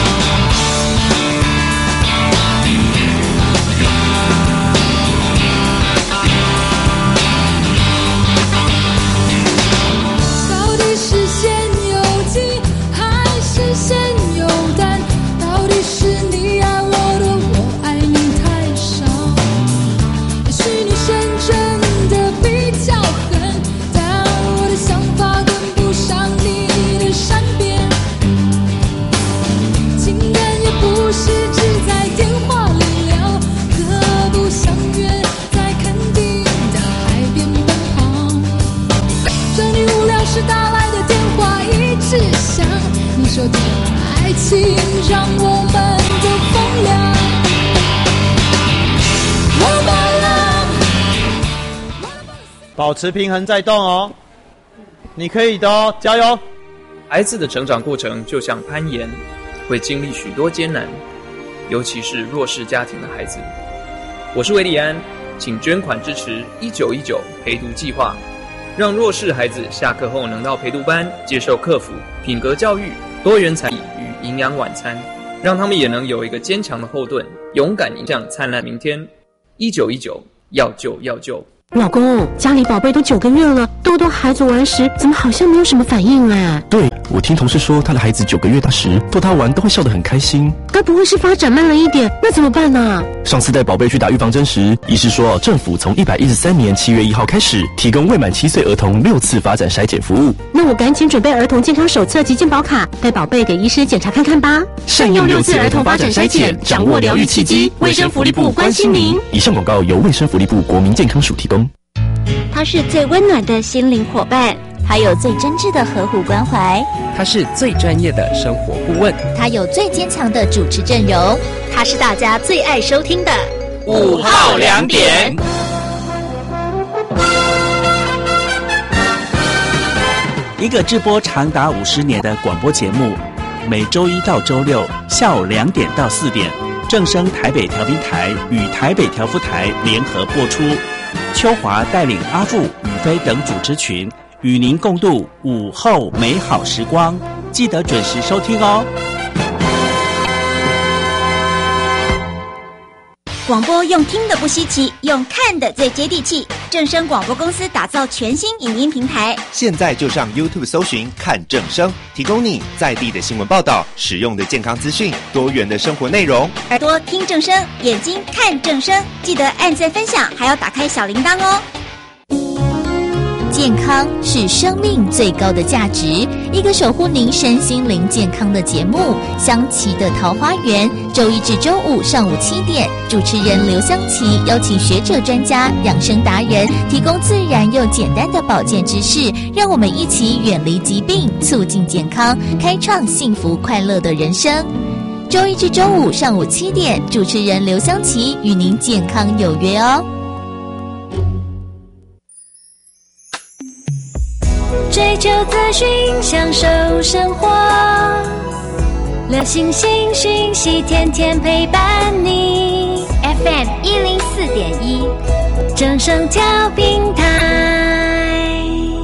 到底是先有鸡还是先有蛋？到底是你爱我的，我爱你太少。也许女生真的比较狠，但我的想法跟不上你的善变。情感也不是只在电话里聊，各不相约在垦丁的海边奔跑。这你无聊时打来的电话一直响，你说的爱情让我们都疯了。What about love? 保持平衡再动哦，你可以的哦，加油！ 孩子的成长过程就像攀岩，会经历许多艰难，尤其是弱势家庭的孩子。我是韦礼安，请捐款支持一九一九陪读计划，让弱势孩子下课后能到陪读班接受课辅、品格教育、多元才艺与营养晚餐，让他们也能有一个坚强的后盾，勇敢迎向灿烂明天。一九一九，要救要救！ 老公，家里宝贝都九个月了，多多孩子玩时怎么好像没有什么反应啊？ 对，我听同事说，他的孩子九个月大时逗他玩都会笑得很开心。 该不会是发展慢了一点？那怎么办呢？ 上次带宝贝去打预防针时，医师说政府从一百一十三年七月一号开始提供未满七岁儿童六次发展筛检服务。 那我赶紧准备儿童健康手册及健保卡，带宝贝给医师检查看看吧。 善用六次儿童发展筛检，掌握疗愈契机。卫生福利部关心您。以上广告由卫生福利部国民健康署提供。 他是最温暖的心灵伙伴， 他有最真挚的呵护关怀， 他是最专业的生活顾问， 他有最坚强的主持阵容， 他是大家最爱收听的午后两点。 一个直播长达五十年的广播节目，每周一到周六下午两点到四点，正声台北调频台与台北调布台联合播出。秋华带领阿富、宇飞等主持群，与您共度午后美好时光，记得准时收听哦。 广播用听的不稀奇，用看的最接地气。正声广播公司打造全新影音平台， 现在就上 YouTube 搜寻看正声，提供你在地的新闻报道、实用的健康资讯、多元的生活内容。 耳朵听正声，眼睛看正声，记得按赞分享，还要打开小铃铛哦。 健康是生命最高的价值，一个守护您身心灵健康的节目《香琪的桃花源》，周一至周五上午七点，主持人刘香琪邀请学者专家、养生达人，提供自然又简单的保健知识，让我们一起远离疾病，促进健康，开创幸福快乐的人生。周一至周五上午七点，主持人刘香琪与您健康有约哦。 追求资讯，享受生活，流星星讯息，天天陪伴你。F M 一零四点一，正声调频台。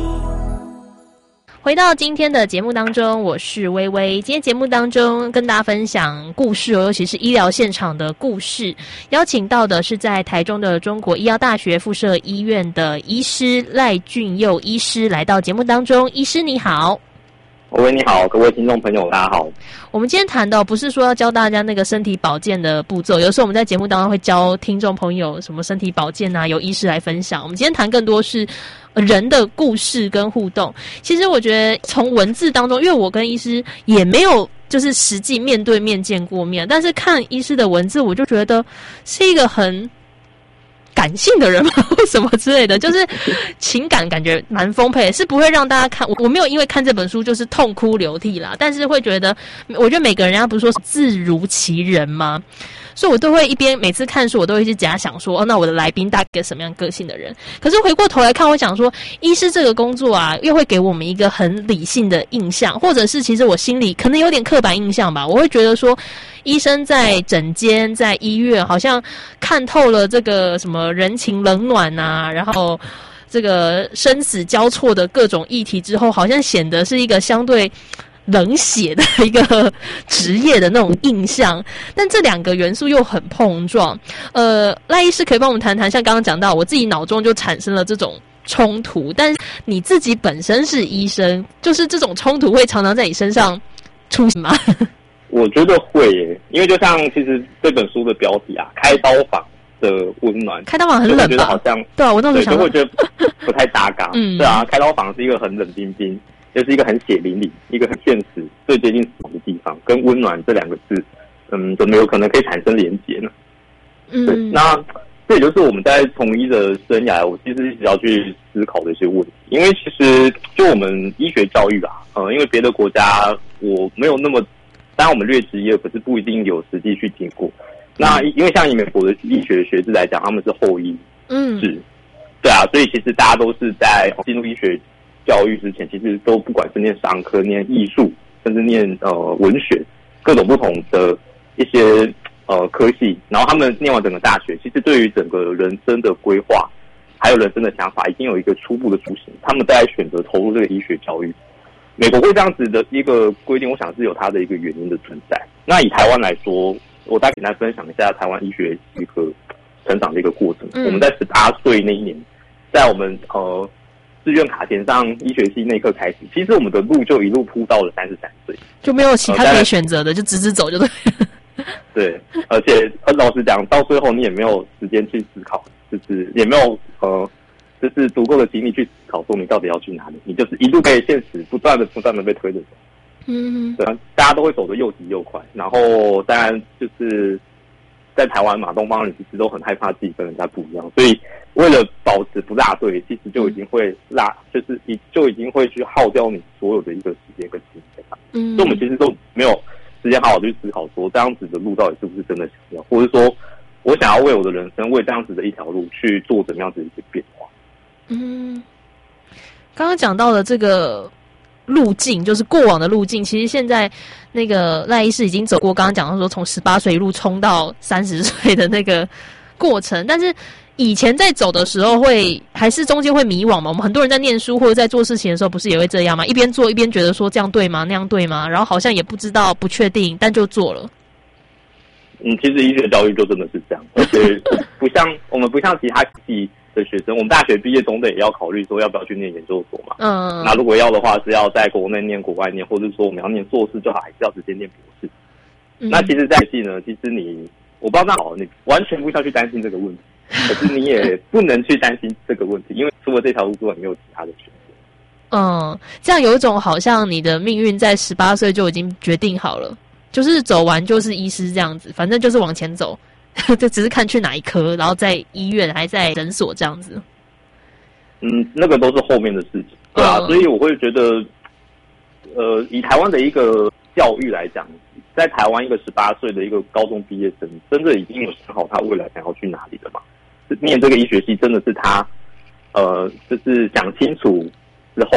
回到今天的节目当中，我是微微。今天节目当中跟大家分享故事，尤其是医疗现场的故事。邀请到的是在台中的中国医药大学附设医院的医师赖俊佑医师来到节目当中。医师你好。 喂，你好，各位听众朋友，大家好。 我们今天谈到不是说要教大家那个身体保健的步骤，有时候我们在节目当中会教听众朋友什么身体保健啊，由医师来分享。我们今天谈更多是人的故事跟互动。其实我觉得从文字当中，因为我跟医师也没有就是实际面对面见过面，但是看医师的文字，我就觉得是一个很感性的人嘛，或什么之类的，就是情感感觉蛮丰沛，是不会让大家看。我我没有因为看这本书就是痛哭流涕啦，但是会觉得，我觉得每个人家不是说自如其人吗？所以我都会一边每次看书，我都会去假想说，哦，那我的来宾大概什么样个性的人？可是回过头来看，我想说，医师这个工作啊，又会给我们一个很理性的印象，或者是其实我心里可能有点刻板印象吧。我会觉得说，医生在诊间、在医院，好像看透了这个什么人情冷暖啊，然后这个生死交错的各种议题之后，好像显得是一个相对冷血的一个职业的那种印象，但这两个元素又很碰撞。呃，赖医师可以帮我们谈谈，像刚刚讲到，我自己脑中就产生了这种冲突，但是你自己本身是医生，就是这种冲突会常常在你身上出现吗？ 我觉得会耶，因为就像其实这本书的标题啊，开刀房的温暖， 开刀房很冷吧？ 我觉得好像对啊，我那时候想， 我觉得不太搭嘎。 嗯， 对啊，开刀房是一个很冷冰冰。就是一个很血淋淋、一个很现实、最接近死亡的地方，跟温暖这两个字，嗯，怎么有可能可以产生连结呢？嗯，对，那这也就是我们在从医的生涯，我其实一直要去思考的一些问题。因为其实就我们医学教育啊，呃，因为别的国家我没有那么，当然我们略知一二，可是不一定有实际去听过。那因为像以美国的医学学制来讲，他们是后医制，嗯，对啊，所以其实大家都是在进入医学教育之前，其实都不管是念商科、念艺术，甚至念呃文学，各种不同的一些呃科系，然后他们念完整个大学，其实对于整个人生的规划，还有人生的想法，已经有一个初步的雏形。他们在选择投入这个医学教育，美国会这样子的一个规定，我想是有它的一个原因的存在。那以台湾来说，我大概简单分享一下台湾医学一个成长的一个过程。嗯、我们在十八岁那一年，在我们呃。志愿卡填上医学系那一刻开始，其实我们的路就一路铺到了三十三岁， 就没有其他可以选择的，就直直走就对了。 对，而且老实讲，到最后你也没有时间去思考，就是也没有呃，就是足够的精力去思考说你到底要去哪里，你就是一路被现实不断的、不断的被推着走。嗯，对，大家都会走得又急又快，然后当然就是在台湾嘛，东方人其实都很害怕自己跟人家不一样，所以为了保持不落队，其实就已经会落，就是你就已经会去耗掉你所有的一个时间跟精力。嗯，所以我们其实都没有时间好好去思考说这样子的路到底是不是真的想要，或者说我想要为我的人生为这样子的一条路去做怎么样子的一些变化。 嗯，刚刚讲到的这个路径，就是过往的路径，其实现在那个赖医师已经走过刚刚讲到说从十八岁一路冲到三十岁的那个过程，但是以前在走的时候会还是中间会迷惘嘛？我们很多人在念书或者在做事情的时候，不是也会这样吗？一边做一边觉得说这样对吗？那样对吗？然后好像也不知道，不确定，但就做了。 嗯，其实医学教育就真的是这样，而且不像我们不像其他系的学生，我们大学毕业总得也要考虑说要不要去念研究所嘛。嗯，那如果要的话，是要在国内念、国外念，或者说我们要念硕士就好，还是要直接念博士？嗯、那其实，在系呢，其实你我不知道那好，你完全不需要去担心这个问题。可是你也不能去担心这个问题，因为除了这条路之外，你没有其他的选择。 嗯，这样有一种好像你的命运在十八岁就已经决定好了，就是走完就是医师这样子，反正就是往前走，这只是看去哪一科，然后在医院还在诊所这样子。 嗯，那个都是后面的事情，对啊，嗯、所以我会觉得，呃，以台湾的一个教育来讲。在台湾一个十八岁的一个高中毕业生，真的已经有想好他未来想要去哪里了嘛？念这个医学系真的是他，呃，就是想清楚之后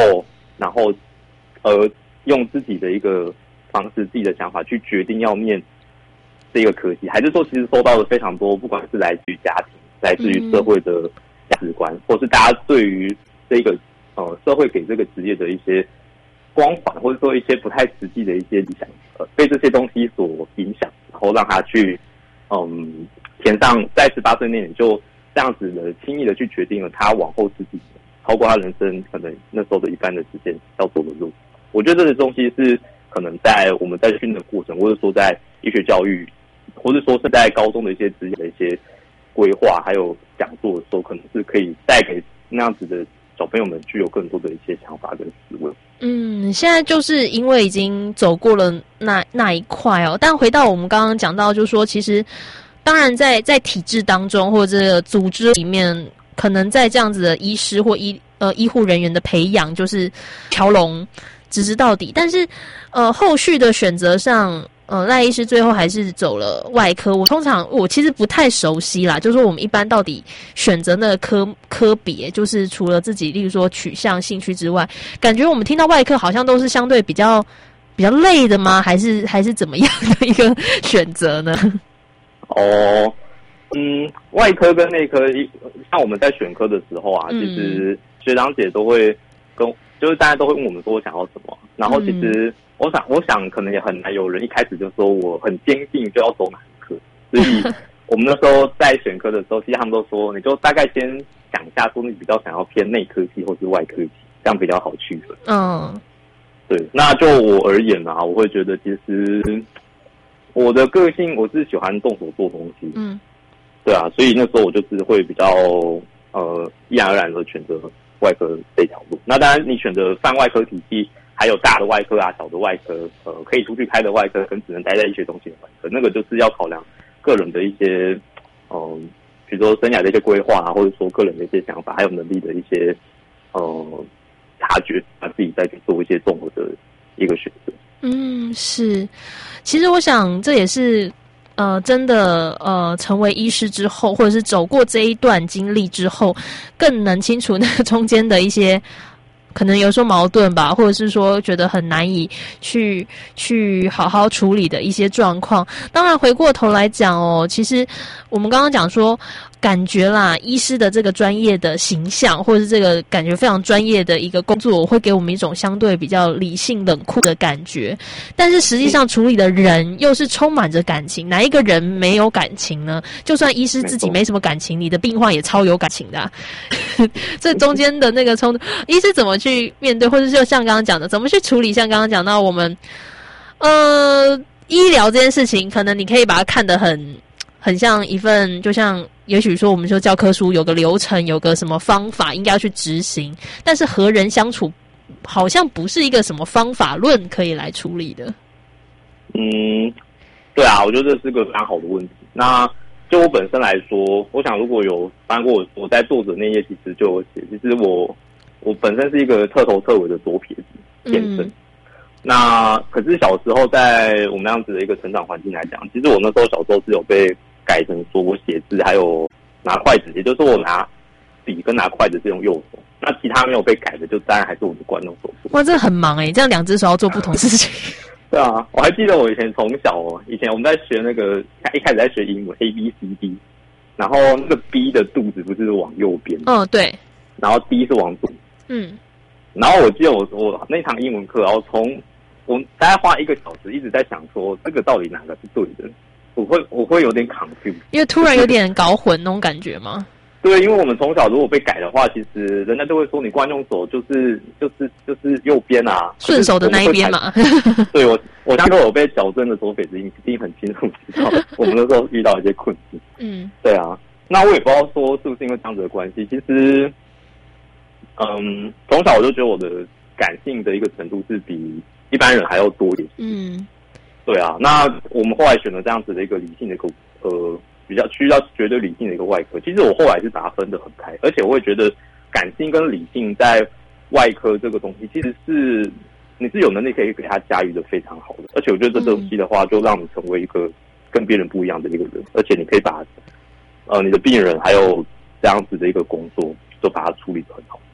然后呃用自己的一个方式、自己的想法去决定要念这个科系，还是说其实受到了非常多，不管是来自于家庭、来自于社会的价值观，或是大家对于这个呃社会给这个职业的一些光环，或者说一些不太实际的一些理想，呃，被这些东西所影响，然后让他去嗯填上在十八岁那年就这样子的轻易的去决定了他往后自己超过他人生可能那时候的一半的时间要走的路。我觉得这个东西是可能在我们在训练的过程，或者说在医学教育，或者说是在高中的一些职业的一些规划还有讲座的时候，可能是可以带给那样子的小朋友们具有更多的一些想法跟思维。 嗯，现在就是因为已经走过了那那一块哦，但回到我们刚刚讲到，就是说，其实当然在在体制当中或者组织里面，可能在这样子的医师或医呃医护人员的培养，就是条龙直直到底。但是呃后续的选择上，呃赖医师最后还是走了外科。我通常我其实不太熟悉啦，就是说我们一般到底选择那个科科别，就是除了自己例如说取向兴趣之外，感觉我们听到外科好像都是相对比较比较累的吗？还是还是怎么样的一个选择呢？ 哦，嗯，外科跟内科，像我们在选科的时候啊，嗯、其实学长姐都会跟，就是大家都会问我们说我想要什么，然后其实。嗯我想，我想可能也很难有人一开始就说我很坚定就要走哪个科，所以我们那时候在选科的时候，其实他们都说，你就大概先想一下，说你比较想要偏内科系或是外科系，这样比较好区分。嗯，对。那就我而言啊，我会觉得其实我的个性我是喜欢动手做东西，嗯，对啊，所以那时候我就是会比较呃毅然而然的选择外科这条路。那当然，你选择泛外科体系。还有大的外科啊，小的外科，呃，可以出去开的外科，跟只能待在医学中心的外科，那个就是要考量个人的一些，嗯、呃，比如说生涯的一些规划啊，或者说个人的一些想法，还有能力的一些，呃，察觉，啊，自己再去做一些综合的一个选择。 嗯，是，其实我想这也是，呃，真的，呃，成为医师之后，或者是走过这一段经历之后，更能清楚那个中间的一些。可能有时候矛盾吧，或者是说觉得很难以去去好好处理的一些状况。当然回过头来讲哦，其实我们刚刚讲说感觉啦，医师的这个专业的形象，或者是这个感觉非常专业的一个工作，会给我们一种相对比较理性冷酷的感觉。但是实际上处理的人又是充满着感情，哪一个人没有感情呢？就算医师自己没什么感情，你的病患也超有感情的啊。这中间的那个冲突，医师怎么去面对，或者是就像刚刚讲的，怎么去处理？像刚刚讲到我们，呃，医疗这件事情，可能你可以把它看得很很像一份，就像也许说我们说教科书有个流程，有个什么方法应该要去执行，但是和人相处好像不是一个什么方法论可以来处理的。 嗯，对啊，我觉得这是个非常好的问题。那就我本身来说，我想如果有翻过我我在作者那页，其实就有写，其实我我本身是一个彻头彻尾的左撇子天生。嗯、那可是小时候在我们那样子的一个成长环境来讲，其实我那时候小时候是有被改成说我写字还有拿筷子，也就是说我拿笔跟拿筷子是用右手。那其他没有被改的，就当然还是我的惯用手术。 哇，这很忙哎、欸，这样两只手要做不同事情。 对啊，我还记得我以前从小哦，以前我们在学那个一开始在学英文 A B C D， 然后那个 B 的肚子不是往右边， 嗯对， 然后 D 是往左，嗯，然后我记得我我那堂英文课，然后从我大概花一个小时一直在想说这个到底哪个是对的，我会我会有点 confused， 因为突然有点搞混那种感觉吗？ 对，因为我们从小如果被改的话，其实人家就会说你惯用手就是就是就是右边啊， 顺手的那一边嘛。 对，我我当时我被矫正的左撇子，一定很清楚知道我们那时候遇到一些困境。嗯，对啊，那我也不知道说是不是因为这样子的关系，其实，嗯，从小我就觉得我的感性的一个程度是比一般人还要多一点。嗯，对啊，那我们后来选了这样子的一个理性的一个呃。比较需要绝对理性的一个外科，其实我后来是把它分得很开，而且我会觉得感性跟理性在外科这个东西，其实是你是有能力可以给它驾驭的非常好的，而且我觉得这东西的话，就让你成为一个跟别人不一样的一个人，而且你可以把呃你的病人还有这样子的一个工作，就把它处理得很好。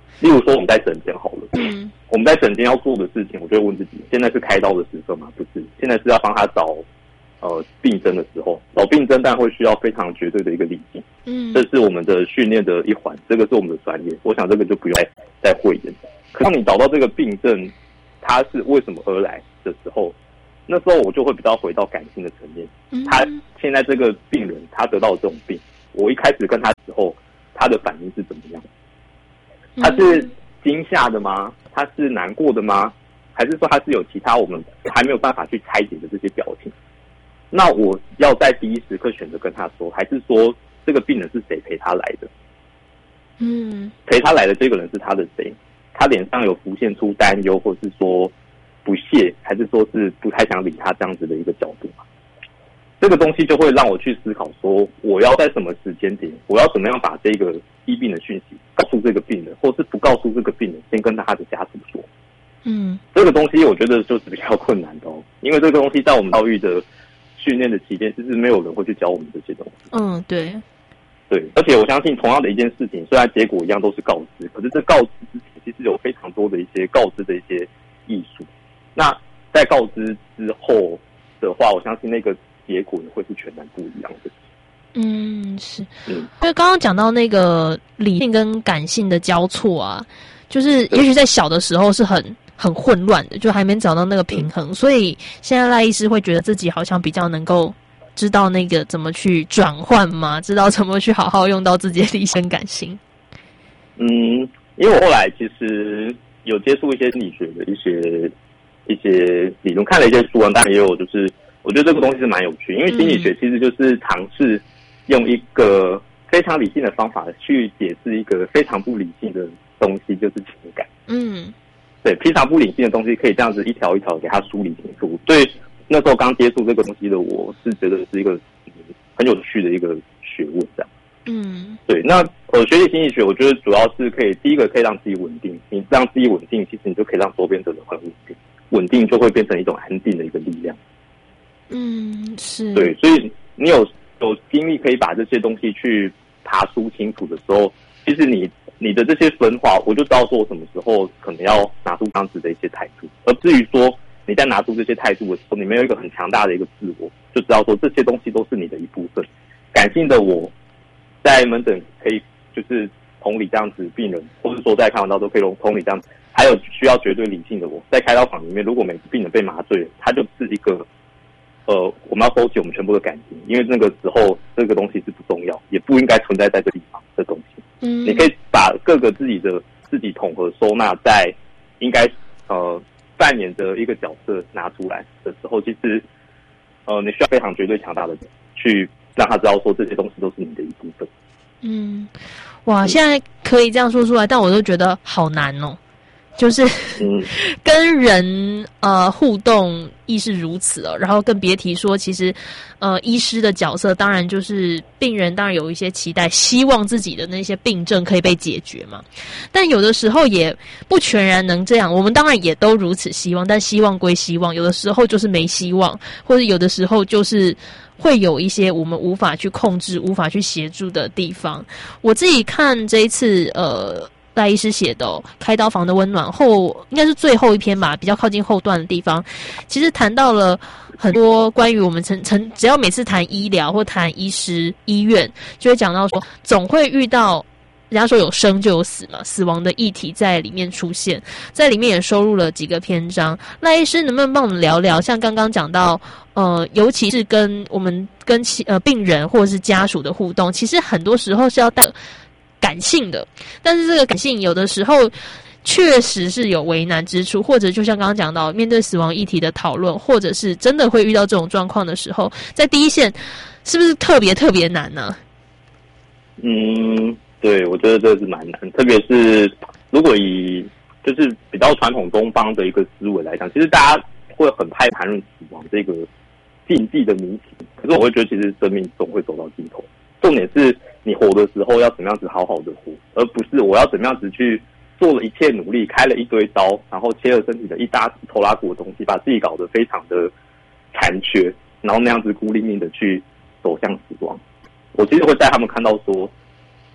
例如说我们在诊间好了，嗯，我们在诊间要做的事情，我就会问自己：现在是开刀的时刻吗？不是，现在是要帮他找呃病症的时候。找病症当然会需要非常绝对的一个理性，嗯，这是我们的训练的一环，这个是我们的专业。我想这个就不用再再讳言。可当你找到这个病症，它是为什么而来的时候，那时候我就会比较回到感性的层面。嗯、他现在这个病人他得到这种病，我一开始跟他的时候，他的反应是怎么样？他是惊吓的吗？他是难过的吗？还是说他是有其他我们还没有办法去拆解的这些表情？那我要在第一时刻选择跟他说，还是说这个病人是谁陪他来的？嗯，陪他来的这个人是他的谁？他脸上有浮现出担忧，或是说不屑，还是说是不太想理他这样子的一个角度嘛？这个东西就会让我去思考说，我要在什么时间点，我要怎么样把这个医病的讯息告诉这个病人，或是不告诉这个病人，先跟他的家属说。嗯，这个东西我觉得就是比较困难的哦，因为这个东西在我们教育的训练的期间，其实没有人会去教我们这些东西。 嗯，对， 对，而且我相信同样的一件事情，虽然结果一样都是告知，可是这告知之前其实有非常多的一些告知的一些艺术。那在告知之后的话，我相信那个结果会是全然不一样的。 嗯，是。嗯，因为刚刚讲到那个理性跟感性的交错啊，就是也许在小的时候是很很混乱的，就还没找到那个平衡，所以现在赖医师会觉得自己好像比较能够知道那个怎么去转换嘛，知道怎么去好好用到自己的理性感性。 嗯，因为我后来其实有接触一些心理学的一些一些理论，看了一些书啊，当然也有就是我觉得这个东西是蛮有趣，因为心理学其实就是尝试用一个非常理性的方法去解释一个非常不理性的东西，就是情感。嗯，对，非常不理性的东西可以这样子一条一条给它梳理清楚。对，那时候刚接触这个东西的我是觉得是一个、嗯、很有趣的一个学问这样。嗯，对，那呃学习心理学，我觉得主要是可以第一个可以让自己稳定，你让自己稳定，其实你就可以让周边的人很稳定，稳定就会变成一种安定的一个力量。 嗯，是。 对，所以你有有精力可以把这些东西去爬梳清楚的时候，其实你你的这些分化，我就知道说我什么时候可能要拿出这样子的一些态度，而至于说你在拿出这些态度的时候，你没有一个很强大的一个自我，就知道说这些东西都是你的一部分。感性的我在门诊可以就是同理这样子病人，或是说在开完刀都可以同理这样子，还有需要绝对理性的我在开刀房里面，如果每个病人被麻醉了，他就是一个呃，我们要收起我们全部的感情，因为那个时候这个东西是不重要，也不应该存在在这地方的东西。嗯，你可以把各个自己的自己统合收纳在应该呃扮演的一个角色拿出来的时候，其实呃你需要非常绝对强大的去让他知道说这些东西都是你的一部分。 嗯，哇，现在可以这样说出来，但我都觉得好难哦。就是跟人呃互动亦是如此哦，然后更别提说，其实呃医师的角色当然就是病人，当然有一些期待，希望自己的那些病症可以被解决嘛。但有的时候也不全然能这样，我们当然也都如此希望，但希望归希望，有的时候就是没希望，或者有的时候就是会有一些我们无法去控制、无法去协助的地方。我自己看这一次呃。赖医师写的、哦《开刀房的温暖》后，应该是最后一篇吧，比较靠近后段的地方，其实谈到了很多关于我们曾曾只要每次谈医疗或谈医师、医院，就会讲到说，总会遇到人家说有生就有死嘛，死亡的议题在里面出现，在里面也收录了几个篇章。赖医师能不能帮我们聊聊，像刚刚讲到，呃，尤其是跟我们跟其呃病人或者是家属的互动，其实很多时候是要带感性的，但是这个感性有的时候确实是有为难之处，或者就像刚刚讲到面对死亡议题的讨论，或者是真的会遇到这种状况的时候，在第一线是不是特别特别难呢？ 嗯，对，我觉得这是蛮难，特别是如果以就是比较传统东方的一个思维来讲，其实大家会很害怕谈论死亡这个禁忌的谜题，可是我会觉得其实生命总会走到尽头，重点是你活的时候要怎么样子好好的活，而不是我要怎么样子去做了一切努力，开了一堆刀，然后切了身体的一大头拉骨的东西，把自己搞得非常的残缺，然后那样子孤零零的去走向死亡。我其实会带他们看到说，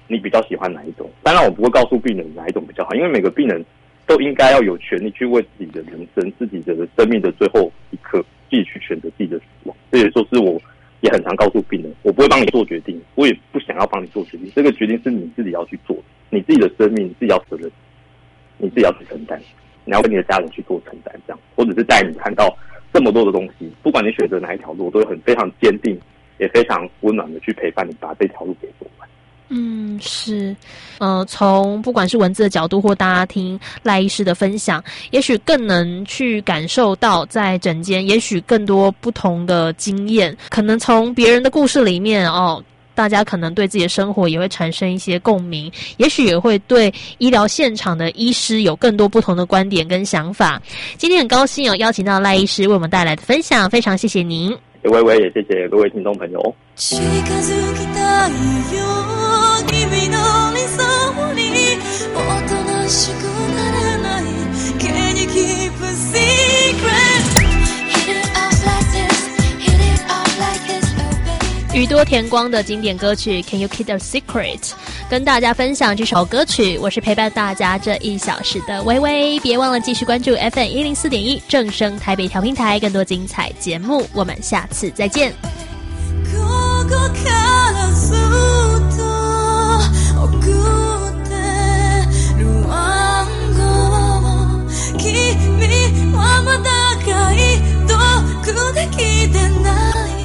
你比较喜欢哪一种。当然我不会告诉病人哪一种比较好，因为每个病人都应该要有权利去为自己的人生、自己的生命的最后一刻，自己去选择自己的死亡。这也就是我也很常告诉病人，我不会帮你做决定，我也不想要帮你做决定，这个决定是你自己要去做的，你自己的生命你自己要责任，你自己要去承担，你要跟你的家人去做承担，这样，或者是带你看到这么多的东西，不管你选择哪一条路，我都会很非常坚定，也非常温暖的去陪伴你，把这条路给走完。 嗯，是，呃，从不管是文字的角度，或大家听赖医师的分享，也许更能去感受到在诊间，也许更多不同的经验，可能从别人的故事里面哦，大家可能对自己的生活也会产生一些共鸣，也许也会对医疗现场的医师有更多不同的观点跟想法。今天很高兴有邀请到赖医师为我们带来的分享，非常谢谢您。 微微也谢谢各位听众朋友。 近づきたいよ君の理想におとなしくなれない Can you keep a secret Hit it off like this Hit it off like this oh baby 宇多田光的经典歌曲 Can You Keep a Secret 跟大家分享这首歌曲，我是陪伴大家这一小时的微微，别忘了继续关注 F M 一零四点一 正声台北调频台，更多精彩节目，我们下次再见。 ここからずっと送ってる暗号君はまだ解読できてない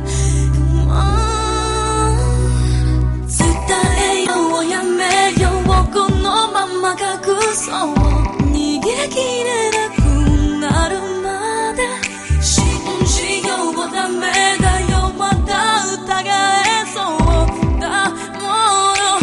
伝えようやめようこのまま隠そう逃げ切れなくなるまで信じようダメだよまだ疑えそうだもの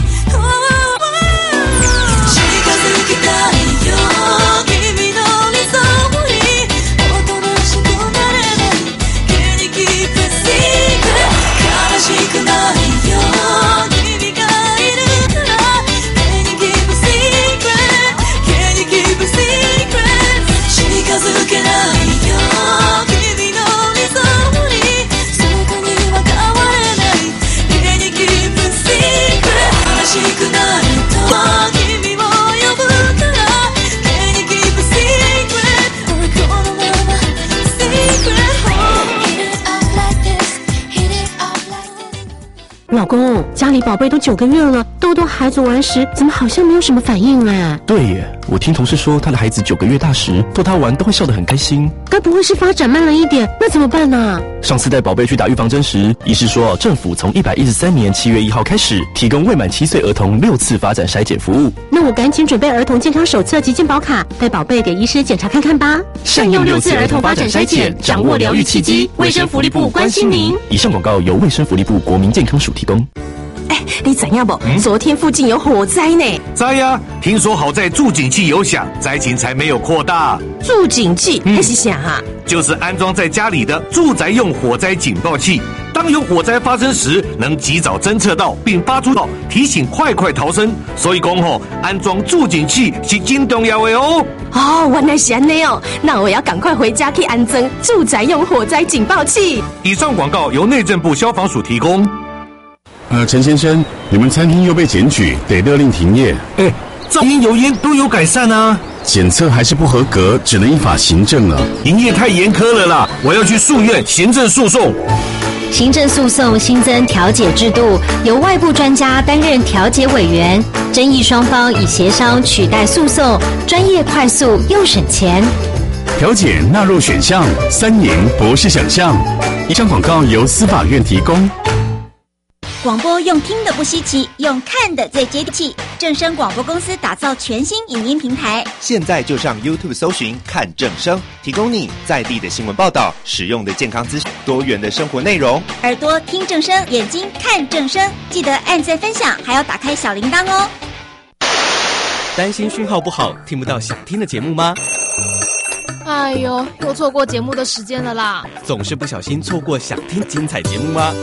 近づきたいよ君の理想におとなしくなれない Can you keep a secret 悲しくないよ君がいるから Can you keep a secret Can you keep a secret 近づけないよ君の理想にその子には変われない Can you keep a secret 悲しくなると君を呼ぶから Can you keep a secret 俺このまま secret Hit it off like this Hit it off like this 老公，家里宝贝都九个月了，豆豆孩子玩时怎么好像没有什么反应啊？ 对耶，我听同事说，他的孩子九个月大时逗他玩都会笑得很开心。 该不会是发展慢了一点？那怎么办呢？ 上次带宝贝去打预防针时，医师说政府从一百一十三年七月一号开始提供未满七岁儿童六次发展筛检服务。 那我赶紧准备儿童健康手册及健保卡，带宝贝给医师检查看看吧。 善用六次儿童发展筛检，掌握疗愈契机。卫生福利部关心您。以上广告由卫生福利部国民健康署提供。 哎，你怎样不？嗯、昨天附近有火灾呢。 灾呀、啊！听说好在助警器有响，灾情才没有扩大。 助警器那、嗯、是啥啊？ 就是安装在家里的住宅用火灾警报器。当有火灾发生时，能及早侦测到并发出提醒，快快逃生。所以讲吼，安装助警器是真重要的哦。 哦，原来是安尼哦，那我要赶快回家去安装住宅用火灾警报器。 以上广告由内政部消防署提供。 呃，陈先生，你们餐厅又被检举，得勒令停业。 哎，噪音、油烟都有改善啊。 检测还是不合格，只能依法行政了。 营业太严苛了啦，我要去诉愿行政诉讼。 行政诉讼新增调解制度，由外部专家担任调解委员，争议双方以协商取代诉讼，专业、快速又省钱。 调解纳入选项，三赢不是想象。以上广告由司法院提供。 广播用听的不稀奇，用看的最接地气。正声广播公司打造全新影音平台， 现在就上 YouTube 搜寻看正声，提供你在地的新闻报道、实用的健康资讯、多元的生活内容。 耳朵听正声，眼睛看正声，记得按赞分享，还要打开小铃铛哦。 担心讯号不好，听不到想听的节目吗？ 哎呦，又错过节目的时间了啦！ 总是不小心错过想听精彩节目吗？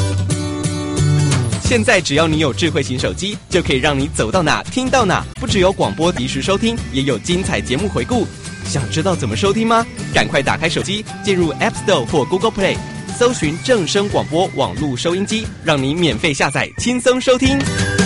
现在只要你有智慧型手机，就可以让你走到哪听到哪，不只有广播及时收听，也有精彩节目回顾。想知道怎么收听吗？赶快打开手机，进入 App Store 或 Google Play， 搜寻正声广播网络收音机，让你免费下载，轻松收听。